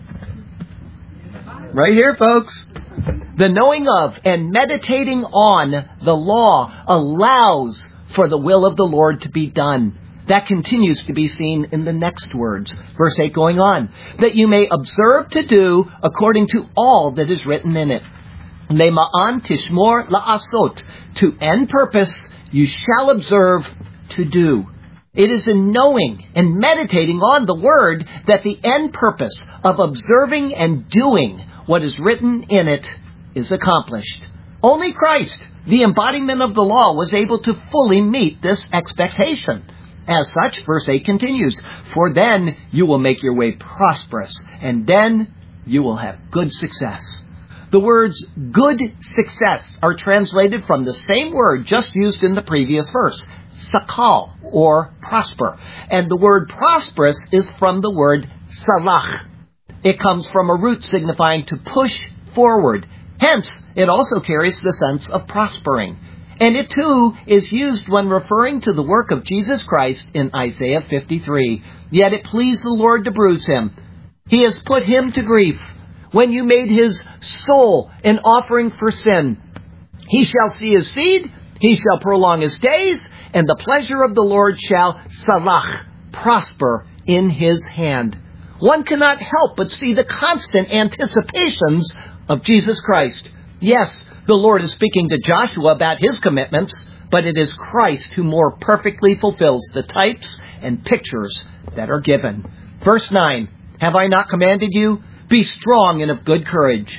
right here, folks. The knowing of and meditating on the law allows for the will of the Lord to be done. That continues to be seen in the next words. Verse 8 going on. That you may observe to do according to all that is written in it. Lema'an tishmor la'asot. To end purpose, you shall observe to do. It is in knowing and meditating on the word that the end purpose of observing and doing what is written in it is accomplished. Only Christ, the embodiment of the law, was able to fully meet this expectation. As such, verse 8 continues, for then you will make your way prosperous, and then you will have good success. The words good success are translated from the same word just used in the previous verse, sakal, or prosper. And the word prosperous is from the word salach. It comes from a root signifying to push forward. Hence, it also carries the sense of prospering. And it too is used when referring to the work of Jesus Christ in Isaiah 53. Yet it pleased the Lord to bruise him. He has put him to grief. When you made his soul an offering for sin, he shall see his seed, he shall prolong his days, and the pleasure of the Lord shall salach, prosper in his hand. One cannot help but see the constant anticipations of Jesus Christ. Yes, the Lord is speaking to Joshua about his commitments, but it is Christ who more perfectly fulfills the types and pictures that are given. Verse 9, have I not commanded you? Be strong and of good courage.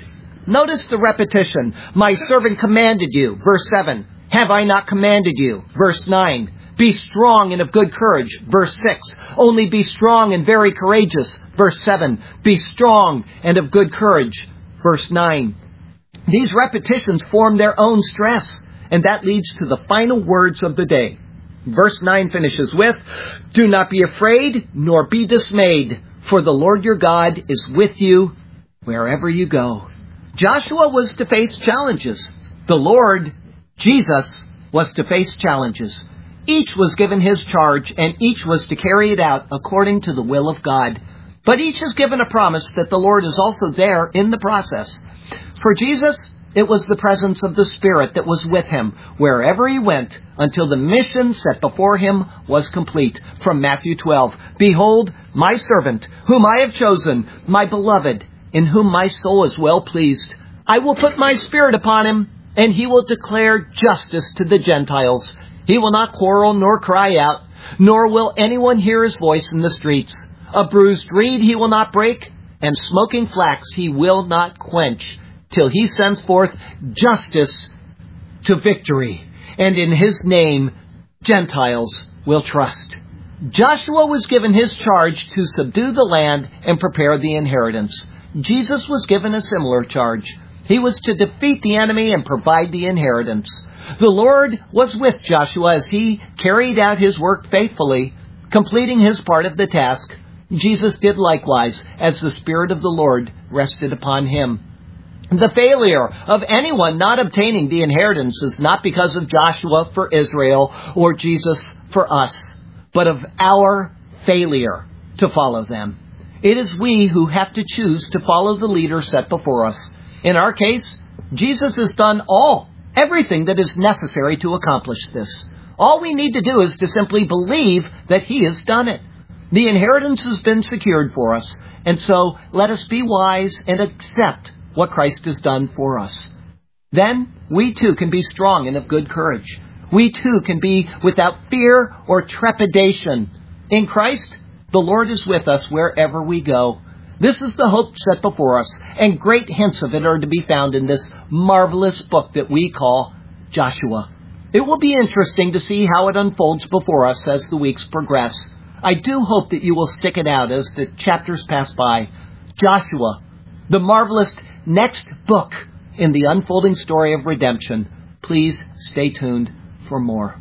Notice the repetition. My servant commanded you. Verse 7. Have I not commanded you? Verse 9. Be strong and of good courage. Verse 6. Only be strong and very courageous. Verse 7. Be strong and of good courage. Verse 9. These repetitions form their own stress, and that leads to the final words of the day. Verse 9 finishes with, Do not be afraid, nor be dismayed, for the Lord your God is with you wherever you go. Joshua was to face challenges. The Lord, Jesus, was to face challenges. Each was given his charge, and each was to carry it out according to the will of God. But each is given a promise that the Lord is also there in the process. For Jesus, it was the presence of the Spirit that was with him wherever he went until the mission set before him was complete. From Matthew 12, Behold, my servant, whom I have chosen, my beloved, in whom my soul is well pleased. I will put my Spirit upon him, and he will declare justice to the Gentiles. He will not quarrel nor cry out, nor will anyone hear his voice in the streets. A bruised reed he will not break, and smoking flax he will not quench, till he sends forth justice to victory, and in his name Gentiles will trust. Joshua was given his charge to subdue the land and prepare the inheritance. Jesus was given a similar charge. He was to defeat the enemy and provide the inheritance. The Lord was with Joshua as he carried out his work faithfully, completing his part of the task. Jesus did likewise, as the Spirit of the Lord rested upon him. The failure of anyone not obtaining the inheritance is not because of Joshua for Israel or Jesus for us, but of our failure to follow them. It is we who have to choose to follow the leader set before us. In our case, Jesus has done everything that is necessary to accomplish this. All we need to do is to simply believe that he has done it. The inheritance has been secured for us, and so let us be wise and accept what Christ has done for us. Then we too can be strong and of good courage. We too can be without fear or trepidation. In Christ, the Lord is with us wherever we go. This is the hope set before us, and great hints of it are to be found in this marvelous book that we call Joshua. It will be interesting to see how it unfolds before us as the weeks progress. I do hope that you will stick it out as the chapters pass by. Joshua, the marvelous next book in the unfolding story of redemption. Please stay tuned for more.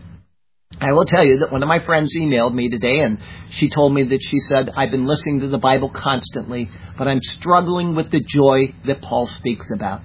I will tell you that one of my friends emailed me today, and she told me that she said, I've been listening to the Bible constantly, but I'm struggling with the joy that Paul speaks about.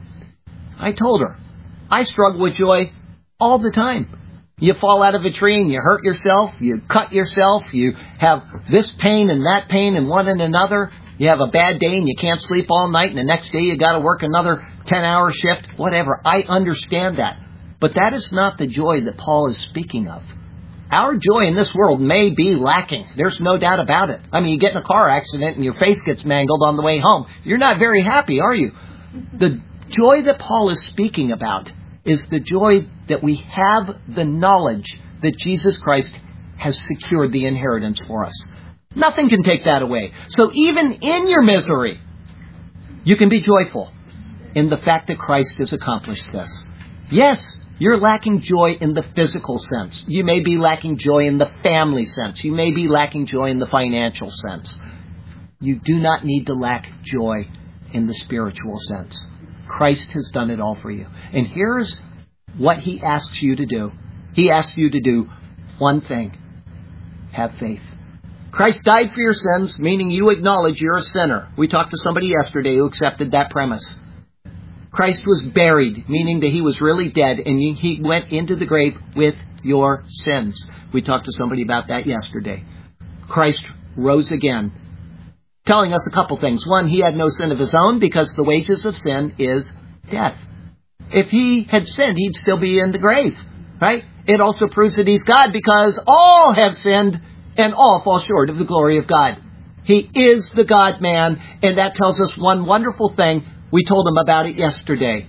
I told her, I struggle with joy all the time. You fall out of a tree and you hurt yourself, you cut yourself, you have this pain and that pain and one and another. You have a bad day and you can't sleep all night, and the next day you got to work another 10-hour shift, whatever. I understand that. But that is not the joy that Paul is speaking of. Our joy in this world may be lacking. There's no doubt about it. I mean, you get in a car accident and your face gets mangled on the way home. You're not very happy, are you? The joy that Paul is speaking about is the joy that we have the knowledge that Jesus Christ has secured the inheritance for us. Nothing can take that away. So even in your misery, you can be joyful in the fact that Christ has accomplished this. Yes, you're lacking joy in the physical sense. You may be lacking joy in the family sense. You may be lacking joy in the financial sense. You do not need to lack joy in the spiritual sense. Christ has done it all for you. And here's what he asks you to do. He asks you to do one thing. Have faith. Christ died for your sins, meaning you acknowledge you're a sinner. We talked to somebody yesterday who accepted that premise. Christ was buried, meaning that he was really dead, and he went into the grave with your sins. We talked to somebody about that yesterday. Christ rose again, telling us a couple things. One, he had no sin of his own because the wages of sin is death. If he had sinned, he'd still be in the grave, right? It also proves that he's God because all have sinned and all fall short of the glory of God. He is the God-man, and that tells us one wonderful thing. We told him about it yesterday.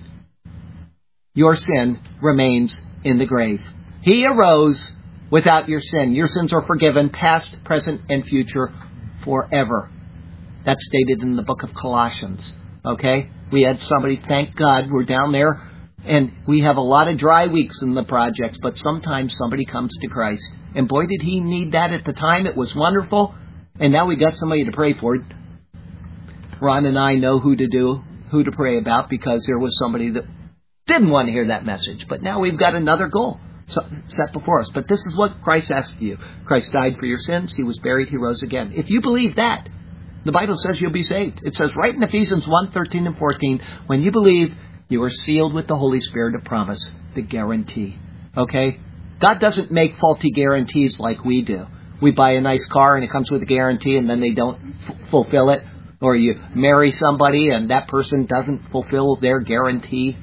Your sin remains in the grave. He arose without your sin. Your sins are forgiven, past, present, and future, forever. That's stated in the book of Colossians. Okay? We had somebody, thank God, we're down there, and we have a lot of dry weeks in the projects, but sometimes somebody comes to Christ. And boy, did he need that at the time. It was wonderful. And now we got somebody to pray for it. Ron and I know who to pray about, because there was somebody that didn't want to hear that message. But now we've got another goal set before us. But this is what Christ asks of you. Christ died for your sins. He was buried. He rose again. If you believe that, the Bible says you'll be saved. It says right in Ephesians 1:13 and 14, when you believe, you are sealed with the Holy Spirit of promise, the guarantee. Okay? God doesn't make faulty guarantees like we do. We buy a nice car and it comes with a guarantee and then they don't fulfill it. Or you marry somebody and that person doesn't fulfill their guarantee.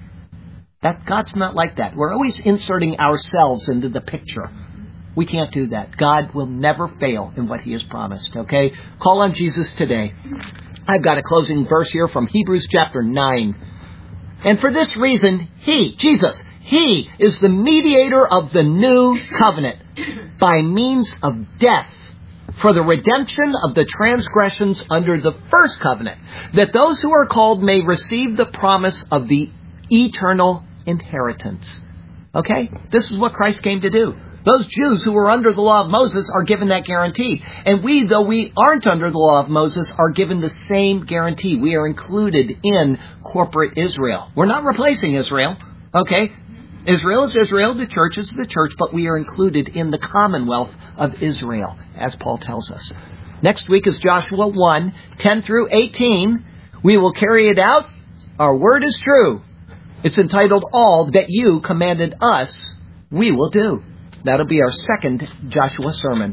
God's not like that. We're always inserting ourselves into the picture. We can't do that. God will never fail in what He has promised. Okay? Call on Jesus today. I've got a closing verse here from Hebrews chapter 9. And for this reason, He, Jesus, He is the mediator of the new covenant by means of death for the redemption of the transgressions under the first covenant, that those who are called may receive the promise of the eternal inheritance. Okay? This is what Christ came to do. Those Jews who were under the law of Moses are given that guarantee. And we, though we aren't under the law of Moses, are given the same guarantee. We are included in corporate Israel. We're not replacing Israel. Okay? Israel is Israel, the church is the church, but we are included in the commonwealth of Israel, as Paul tells us. Next week is Joshua 1, 10 through 18. We will carry it out. Our word is true. It's entitled, All That You Commanded Us, We Will Do. That'll be our second Joshua sermon.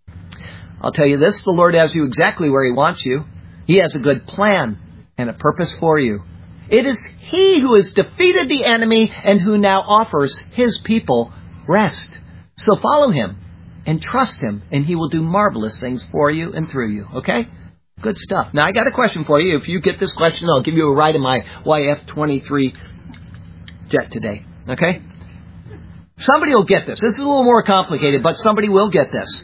I'll tell you this, the Lord has you exactly where He wants you. He has a good plan and a purpose for you. It is He who has defeated the enemy and who now offers His people rest. So follow Him and trust Him, and He will do marvelous things for you and through you. Okay? Good stuff. Now, I got a question for you. If you get this question, I'll give you a ride in my YF-23 jet today. Okay? Somebody will get this. This is a little more complicated, but somebody will get this.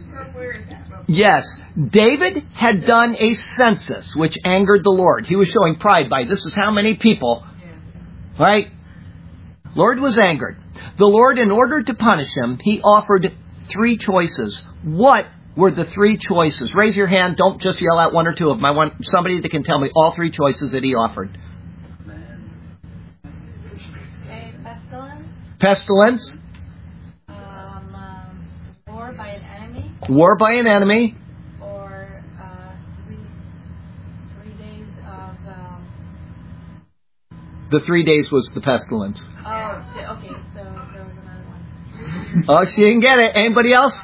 Yes, David had done a census which angered the Lord. He was showing pride by this is how many people. Right? Lord was angered. The Lord, in order to punish him, He offered 3 choices. What were the 3 choices? Raise your hand. Don't just yell out one or two of them. I want somebody that can tell me all 3 choices that He offered. Pestilence. War by an enemy. Or 3 days of... The 3 days was the pestilence. Oh, okay. So there was another one. Oh, she didn't get it. Anybody else?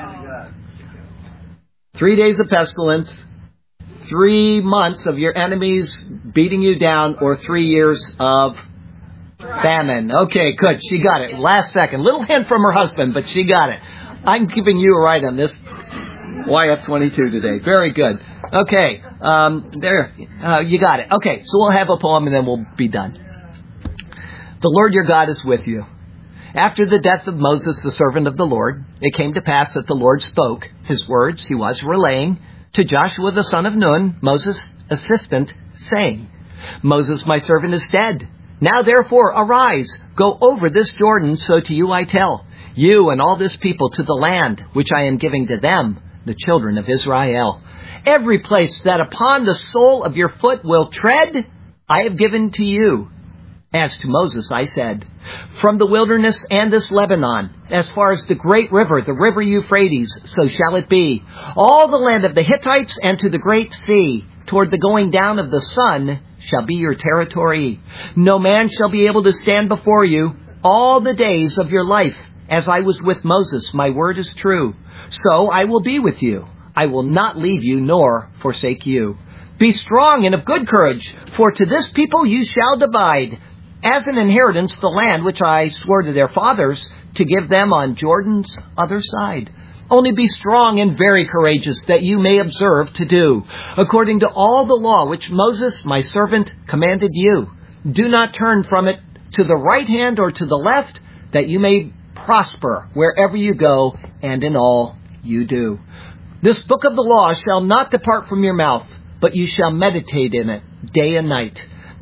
3 days of pestilence. 3 months of your enemies beating you down, or 3 years of famine. Okay, good. She got it. Last second. Little hint from her husband, but she got it. I'm giving you a ride on this YF-22 today. Very good. Okay, you got it. Okay, so we'll have a poem and then we'll be done. The Lord your God is with you. After the death of Moses, the servant of the Lord, it came to pass that the Lord spoke His words He was relaying to Joshua the son of Nun, Moses' assistant, saying, Moses, my servant, is dead. Now therefore arise, go over this Jordan, so to you I tell, you and all this people, to the land which I am giving to them, the children of Israel. Every place that upon the sole of your foot will tread, I have given to you. As to Moses, I said, from the wilderness and this Lebanon, as far as the great river, the river Euphrates, so shall it be. All the land of the Hittites and to the great sea, toward the going down of the sun, shall be your territory. No man shall be able to stand before you all the days of your life. As I was with Moses, my word is true. So I will be with you. I will not leave you nor forsake you. Be strong and of good courage, for to this people you shall divide, as an inheritance, the land which I swore to their fathers, to give them on Jordan's other side. Only be strong and very courageous, that you may observe to do, according to all the law which Moses, my servant, commanded you. Do not turn from it to the right hand or to the left, that you may prosper wherever you go and in all you do. This book of the law shall not depart from your mouth, but you shall meditate in it day and night,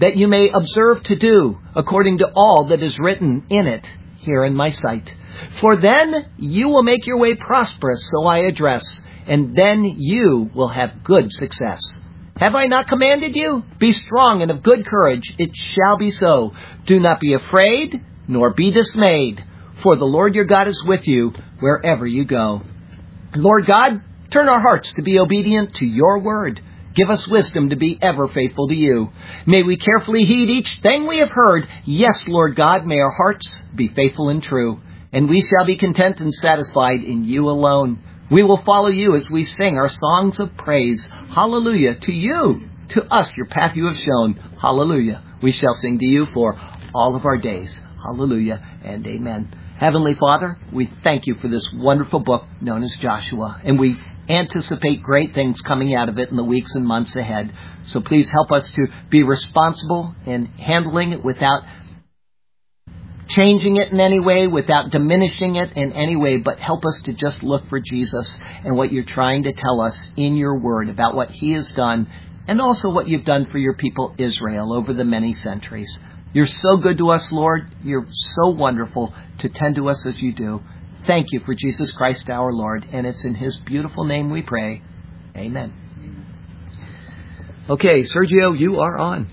that you may observe to do according to all that is written in it here in my sight. For then you will make your way prosperous, so I address, and then you will have good success. Have I not commanded you? Be strong and of good courage. It shall be so. Do not be afraid, nor be dismayed, for the Lord your God is with you wherever you go. Lord God, turn our hearts to be obedient to your word. Give us wisdom to be ever faithful to you. May we carefully heed each thing we have heard. Yes, Lord God, may our hearts be faithful and true, and we shall be content and satisfied in you alone. We will follow you as we sing our songs of praise. Hallelujah to you, to us your path you have shown. Hallelujah. We shall sing to you for all of our days. Hallelujah and amen. Heavenly Father, we thank you for this wonderful book known as Joshua, and we anticipate great things coming out of it in the weeks and months ahead. So please help us to be responsible in handling it without changing it in any way, without diminishing it in any way, but help us to just look for Jesus and what you're trying to tell us in your word about what he has done and also what you've done for your people Israel over the many centuries. You're so good to us, Lord. You're so wonderful to tend to us as you do. Thank you for Jesus Christ our Lord, and it's in his beautiful name we pray. Amen. Okay, Sergio, you are on.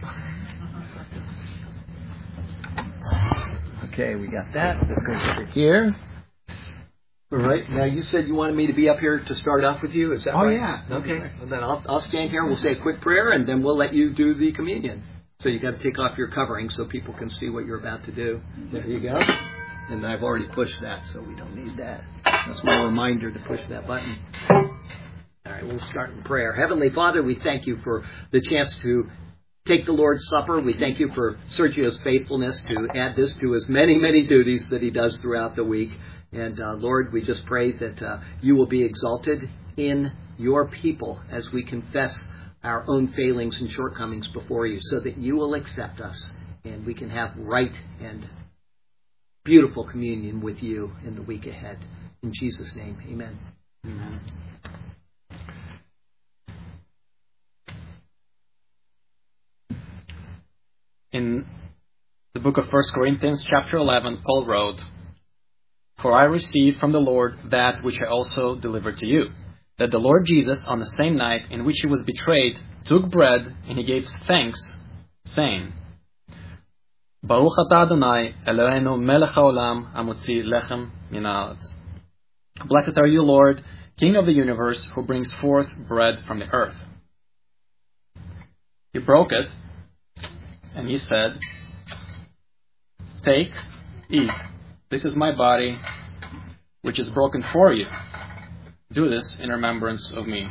Okay, we got that. Let's go over here. All right. Now, you said you wanted me to be up here to start off with you. Is that right? Oh, yeah. Okay. Well, then I'll stand here. We'll say a quick prayer, and then we'll let you do the communion. So you got to take off your covering so people can see what you're about to do. There you go. And I've already pushed that, so we don't need that. That's my reminder to push that button. All right, we'll start in prayer. Heavenly Father, we thank you for the chance to take the Lord's Supper. We thank you for Sergio's faithfulness to add this to his many, many duties that he does throughout the week. And Lord, we just pray that you will be exalted in your people as we confess our own failings and shortcomings before you, so that you will accept us and we can have right and beautiful communion with you in the week ahead. In Jesus' name, amen. Amen. In the book of 1 Corinthians, chapter 11, Paul wrote, "For I received from the Lord that which I also delivered to you, that the Lord Jesus, on the same night in which he was betrayed, took bread, and he gave thanks, saying, Baruch atah Adonai, Eloheinu melech haolam, hamotzi lechem min haaretz. Blessed are you, Lord, King of the universe, who brings forth bread from the earth." He broke it, and he said, "Take, eat. This is my body, which is broken for you. Do this in remembrance of me."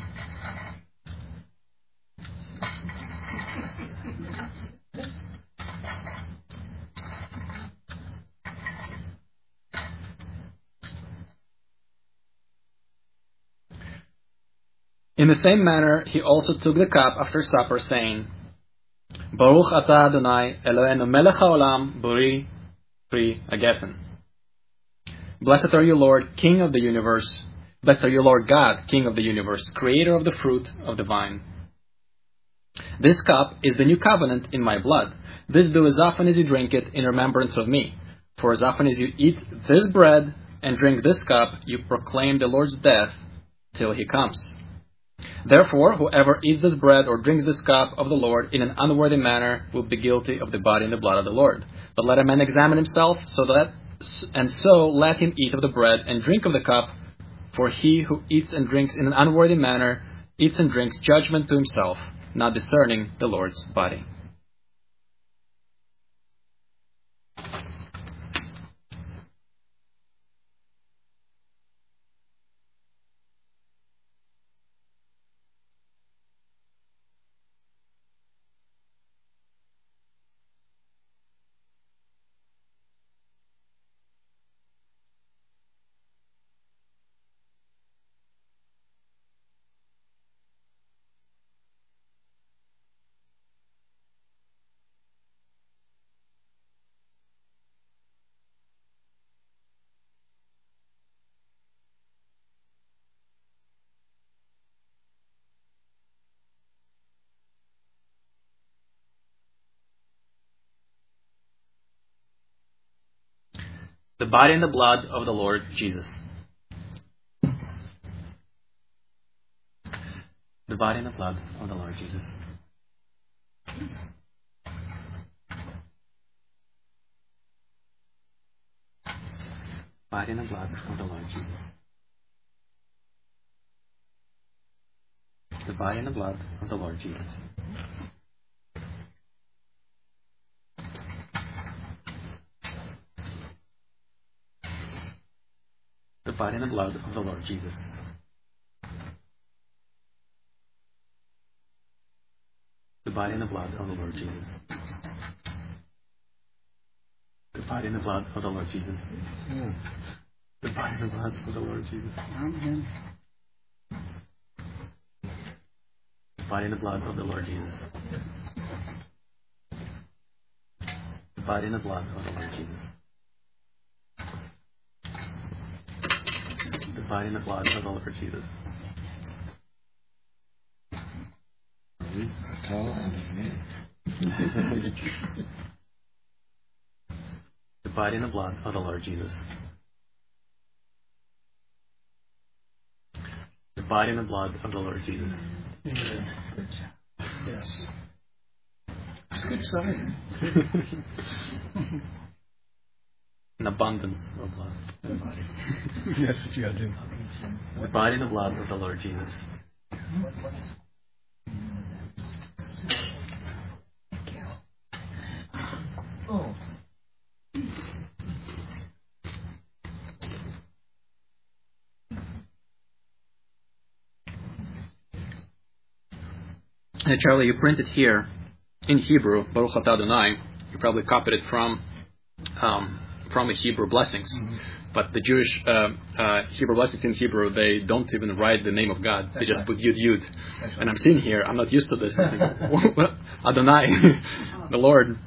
In the same manner, he also took the cup after supper, saying, Baruch atah Adonai, Eloheinu melech haolam, bori pri hagefen. Blessed are you, Lord, King of the universe. Blessed are you, Lord God, King of the universe, creator of the fruit of the vine. This cup is the new covenant in my blood. This do as often as you drink it in remembrance of me. For as often as you eat this bread and drink this cup, you proclaim the Lord's death till he comes. Therefore, whoever eats this bread or drinks this cup of the Lord in an unworthy manner will be guilty of the body and the blood of the Lord. But let a man examine himself, so let him eat of the bread and drink of the cup. For he who eats and drinks in an unworthy manner eats and drinks judgment to himself, not discerning the Lord's body. The body and the blood of the Lord Jesus. The body and the blood of the Lord Jesus. Body and the blood of the Lord Jesus. The body and the blood of the Lord Jesus. The body and the blood of the Lord Jesus. The body and the blood of the Lord Jesus. The body and the blood of the Lord Jesus. The body and the blood of the Lord Jesus. The body and the blood of the Lord Jesus. The body and the blood of the Lord Jesus. The body and the blood of the Lord Jesus. The body and the blood of the Lord Jesus. The body and the blood of the Lord Jesus. Yes. It's a good sign. An abundance of blood. That's what you got to do. The body and the blood of the Lord Jesus. Oh. Hey, Charlie, you printed here in Hebrew, Baruch Atah Adonai. You probably copied it from the Hebrew blessings. Mm-hmm. But the Jewish Hebrew blessings in Hebrew, they don't even write the name of God. They just put Yud Yud. Right. And I'm sitting here, I'm not used to this. Adonai, the Lord.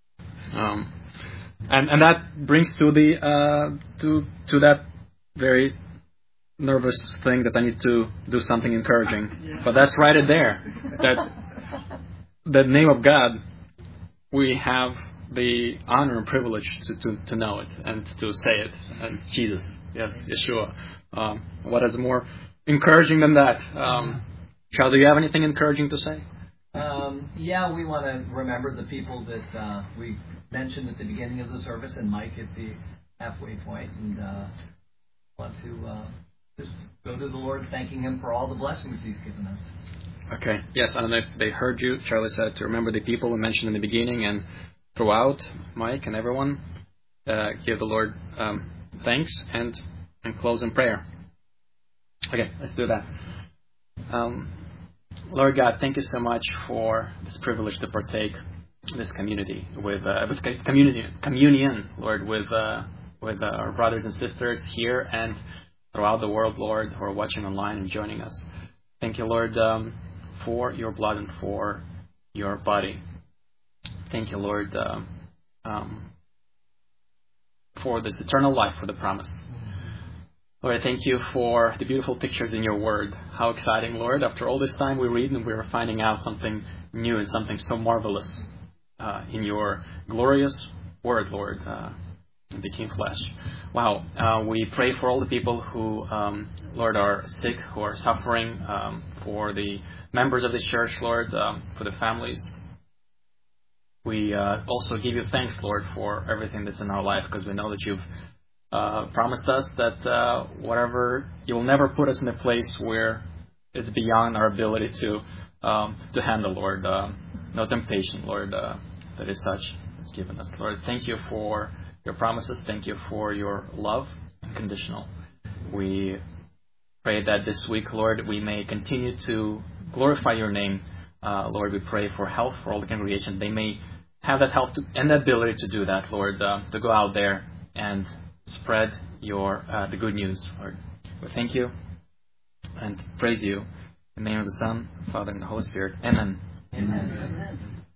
And that brings to the to that very nervous thing that I need to do something encouraging. But that's right there. That the name of God, we have the honor and privilege to know it and to say it. And Jesus, yes, Yeshua. What is more encouraging than that? Charles, do you have anything encouraging to say? Yeah, we want to remember the people that we mentioned at the beginning of the service, and Mike at the halfway point, and want to just go to the Lord, thanking Him for all the blessings He's given us. Okay. Yes, I don't know if they heard you. Charlie said to remember the people we mentioned in the beginning and throughout, Mike and everyone. Give the Lord thanks and close in prayer. Okay, let's do that. Lord God, thank you so much for this privilege to partake in this community with communion, Lord, with our brothers and sisters here and throughout the world, Lord, who are watching online and joining us. Thank you, Lord, for your blood and for your body. Thank you, Lord, for this eternal life, for the promise. Lord, I thank you for the beautiful pictures in your word. How exciting, Lord. After all this time we read and we're finding out something new and something so marvelous in your glorious word, Lord. It became flesh. Wow. We pray for all the people who, Lord, are sick, who are suffering, for the members of the church, Lord, for the families. We also give you thanks, Lord, for everything that's in our life, because we know that you've promised us that whatever, you will never put us in a place where it's beyond our ability to handle, Lord. No temptation, Lord, that is such that's given us. Lord, thank you for your promises. Thank you for your love, unconditional. We pray that this week, Lord, we may continue to glorify your name. Lord, we pray for health for all the congregation. They may have that health and the ability to do that, Lord, to go out there and spread your the good news, Lord. We thank you and praise you in the name of the Son, Father, and the Holy Spirit. Amen. Amen.